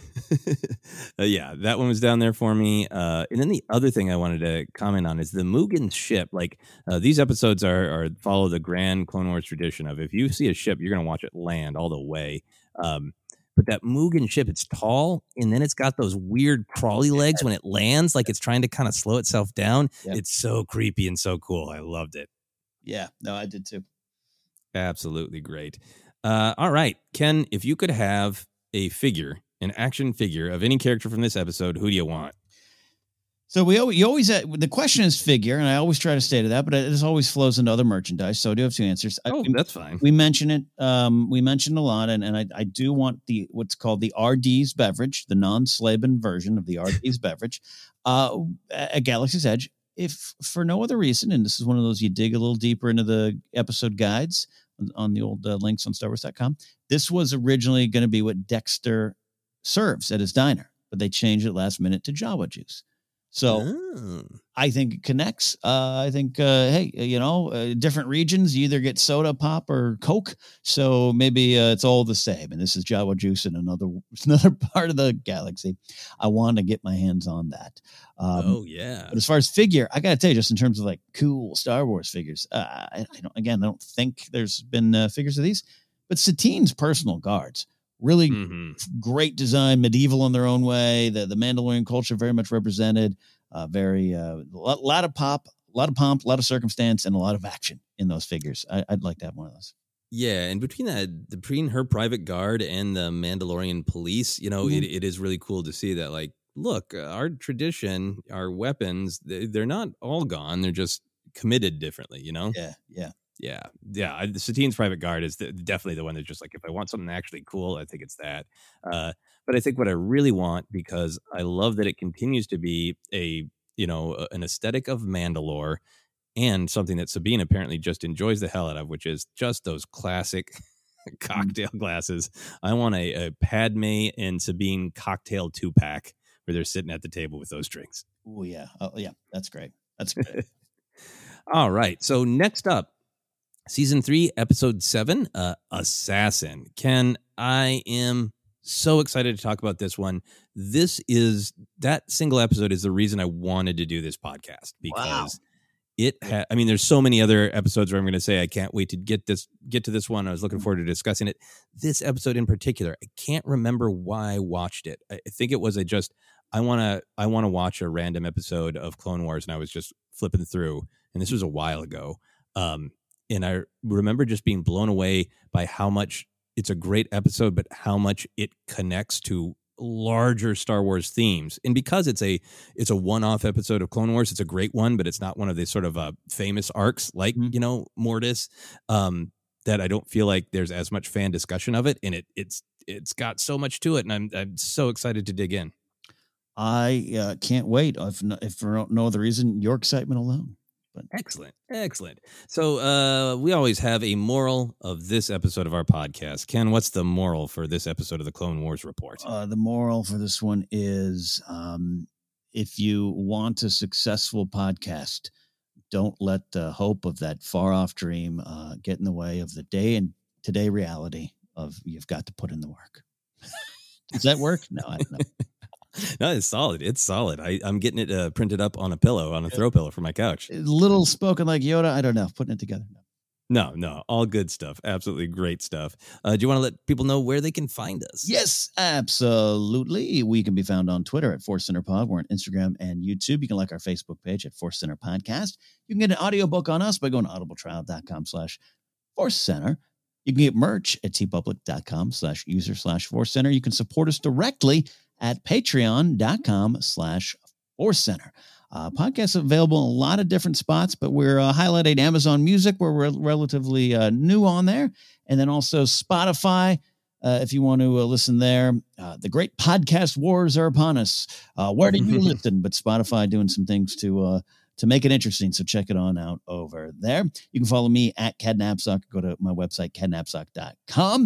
uh, yeah, that one was down there for me. Uh, and then the other thing I wanted to comment on is the Mugen ship. Like uh, these episodes are, are follow the grand Clone Wars tradition of if you see a ship, you're going to watch it land all the way. Um, But that Mugen ship, it's tall, and then it's got those weird crawly legs when it lands, like it's trying to kind of slow itself down. Yep. It's so creepy and so cool. I loved it. Yeah, no, I did too. Absolutely great. Uh, all right, Ken, if you could have a figure, an action figure of any character from this episode, who do you want? So we always, you always uh, the question is figure, and I always try to stay to that, but it always flows into other merchandise. So I do have two answers. Oh, I, that's fine. We mention it. Um, we mentioned a lot, and, and I, I do want the what's called the R D's beverage, the non-Slaben version of the R D's beverage, uh, at Galaxy's Edge. If for no other reason, and this is one of those you dig a little deeper into the episode guides on, on the old uh, links on Star Wars dot com. This was originally going to be what Dexter serves at his diner, but they changed it last minute to Jawa juice. So oh. I think it connects. Uh, I think, uh, hey, you know, uh, different regions, you either get soda pop or Coke. So maybe uh, it's all the same. And this is Jawa juice in another another part of the galaxy. I want to get my hands on that. Um, oh, yeah. But as far as figure, I got to tell you, just in terms of like cool Star Wars figures, uh, I, I don't, again, I don't think there's been uh, figures of these, but Satine's personal guards. Really mm-hmm. great design, medieval in their own way. The the Mandalorian culture very much represented. Uh, very a uh, lot, lot of pop, a lot of pomp, a lot of circumstance, and a lot of action in those figures. I, I'd like to have one of those. Yeah, and between that, between her private guard and the Mandalorian police, you know, mm-hmm. it, it is really cool to see that. Like, look, our tradition, our weapons, they, they're not all gone. They're just committed differently. You know. Yeah. Yeah. Yeah, yeah. I, the Satine's private guard is the, definitely the one that's just like, if I want something actually cool, I think it's that. Uh, but I think what I really want, because I love that it continues to be a, you know, an aesthetic of Mandalore and something that Sabine apparently just enjoys the hell out of, which is just those classic cocktail glasses. I want a, a Padme and Sabine cocktail two pack where they're sitting at the table with those drinks. Oh, yeah. Oh, yeah. That's great. That's great. All right. So next up, Season three, episode seven, uh, Assassin. Ken, I am so excited to talk about this one. This is, that single episode is the reason I wanted to do this podcast, because wow. it ha- I mean, there's so many other episodes where I'm going to say, I can't wait to get this, get to this one. I was looking forward to discussing it. This episode in particular, I can't remember why I watched it. I think it was a just, I want to, I want to watch a random episode of Clone Wars, and I was just flipping through, and this was a while ago. Um, And I remember just being blown away by how much it's a great episode, but how much it connects to larger Star Wars themes. And because it's a it's a one-off episode of Clone Wars, it's a great one, but it's not one of these sort of uh, famous arcs like, mm-hmm. you know, Mortis, um, that I don't feel like there's as much fan discussion of it. And it it's it's got so much to it. And I'm I'm so excited to dig in. I uh, can't wait. If, no, if for no other reason, your excitement alone. But excellent. Excellent. So uh, we always have a moral of this episode of our podcast. Ken, what's the moral for this episode of the Clone Wars Report? Uh, the moral for this one is um, if you want a successful podcast, don't let the hope of that far off dream uh, get in the way of the day and today reality of you've got to put in the work. Does that work? No, I don't know. No, it's solid. It's solid. I, I'm getting it uh, printed up on a pillow, on a throw pillow for my couch. A little spoken like Yoda. I don't know. Putting it together. No, no. All good stuff. Absolutely great stuff. Uh, do you want to let people know where they can find us? Yes, absolutely. We can be found on Twitter at Force Center Pod. We're on Instagram and YouTube. You can like our Facebook page at Force Center Podcast. You can get an audiobook on us by going to audibletrial.com slash Force Center. You can get merch at tpublic.com slash user slash Force Center. You can support us directly at patreon.com slash Force Center. Uh, podcasts available in a lot of different spots, but we're uh, highlighting Amazon Music, where we're relatively uh, new on there. And then also Spotify, uh, if you want to uh, listen there. Uh, the great podcast wars are upon us. Uh, where did you listen? But Spotify doing some things to uh, to make it interesting, so check it on out over there. You can follow me at Cadnapsock. Go to my website, cadnapsock dot com.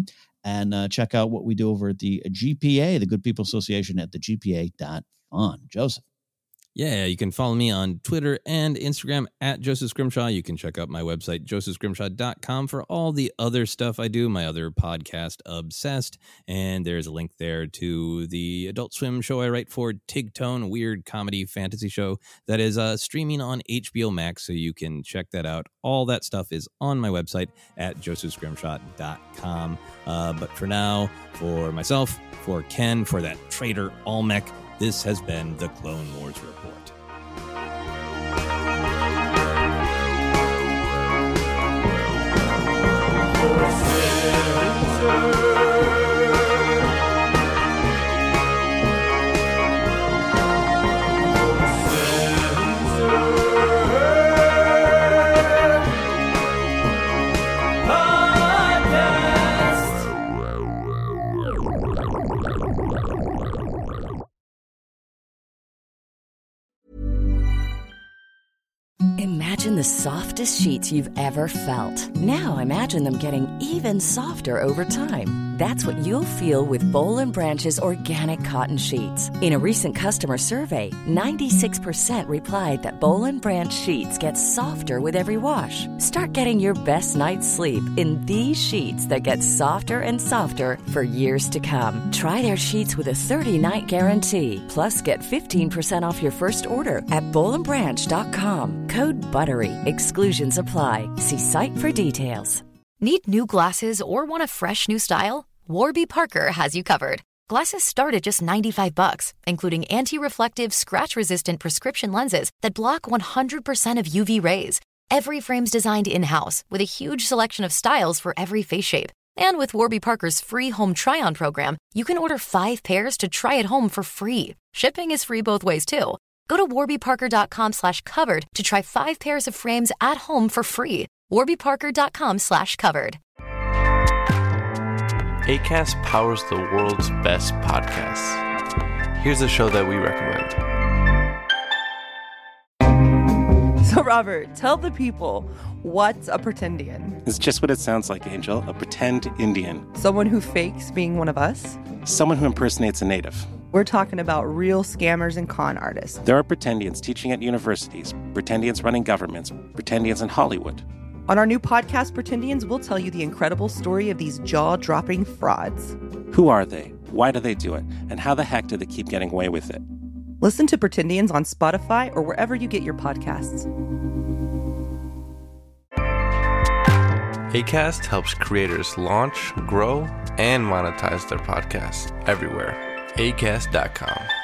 and uh, check out what we do over at the G P A, the Good People Association, at the G P A dot fun. Joseph. Yeah, you can follow me on Twitter and Instagram at Joseph Scrimshaw. You can check out my website, joseph scrimshaw dot com, for all the other stuff I do, my other podcast, Obsessed. And there's a link there to the Adult Swim show I write for, Tigtone, weird comedy fantasy show that is uh, streaming on H B O Max, so you can check that out. All that stuff is on my website at joseph scrimshaw dot com. Uh, but for now, for myself, for Ken, for that traitor Olmec, this has been the Clone Wars Report. Imagine the softest sheets you've ever felt. Now imagine them getting even softer over time. That's what you'll feel with Boll and Branch's organic cotton sheets. In a recent customer survey, ninety-six percent replied that Boll and Branch sheets get softer with every wash. Start getting your best night's sleep in these sheets that get softer and softer for years to come. Try their sheets with a thirty-night guarantee. Plus, get fifteen percent off your first order at boll and branch dot com. Code BUTTERY. Exclusions apply. See site for details. Need new glasses or want a fresh new style? Warby Parker has you covered. Glasses start at just ninety-five bucks, including anti-reflective, scratch-resistant prescription lenses that block one hundred percent of U V rays. Every frame's designed in-house with a huge selection of styles for every face shape. And with Warby Parker's free home try-on program, you can order five pairs to try at home for free. Shipping is free both ways, too. Go to warby parker dot com slash covered to try five pairs of frames at home for free. warby parker dot com slash covered. Acast powers the world's best podcasts. Here's a show that we recommend. So, Robert, tell the people, what's a pretendian? It's just what it sounds like, Angel. A pretend Indian. Someone who fakes being one of us? Someone who impersonates a native. We're talking about real scammers and con artists. There are pretendians teaching at universities, pretendians running governments, pretendians in Hollywood. On our new podcast, Pretendians, we'll tell you the incredible story of these jaw-dropping frauds. Who are they? Why do they do it? And how the heck do they keep getting away with it? Listen to Pretendians on Spotify or wherever you get your podcasts. Acast helps creators launch, grow, and monetize their podcasts everywhere. acast dot com.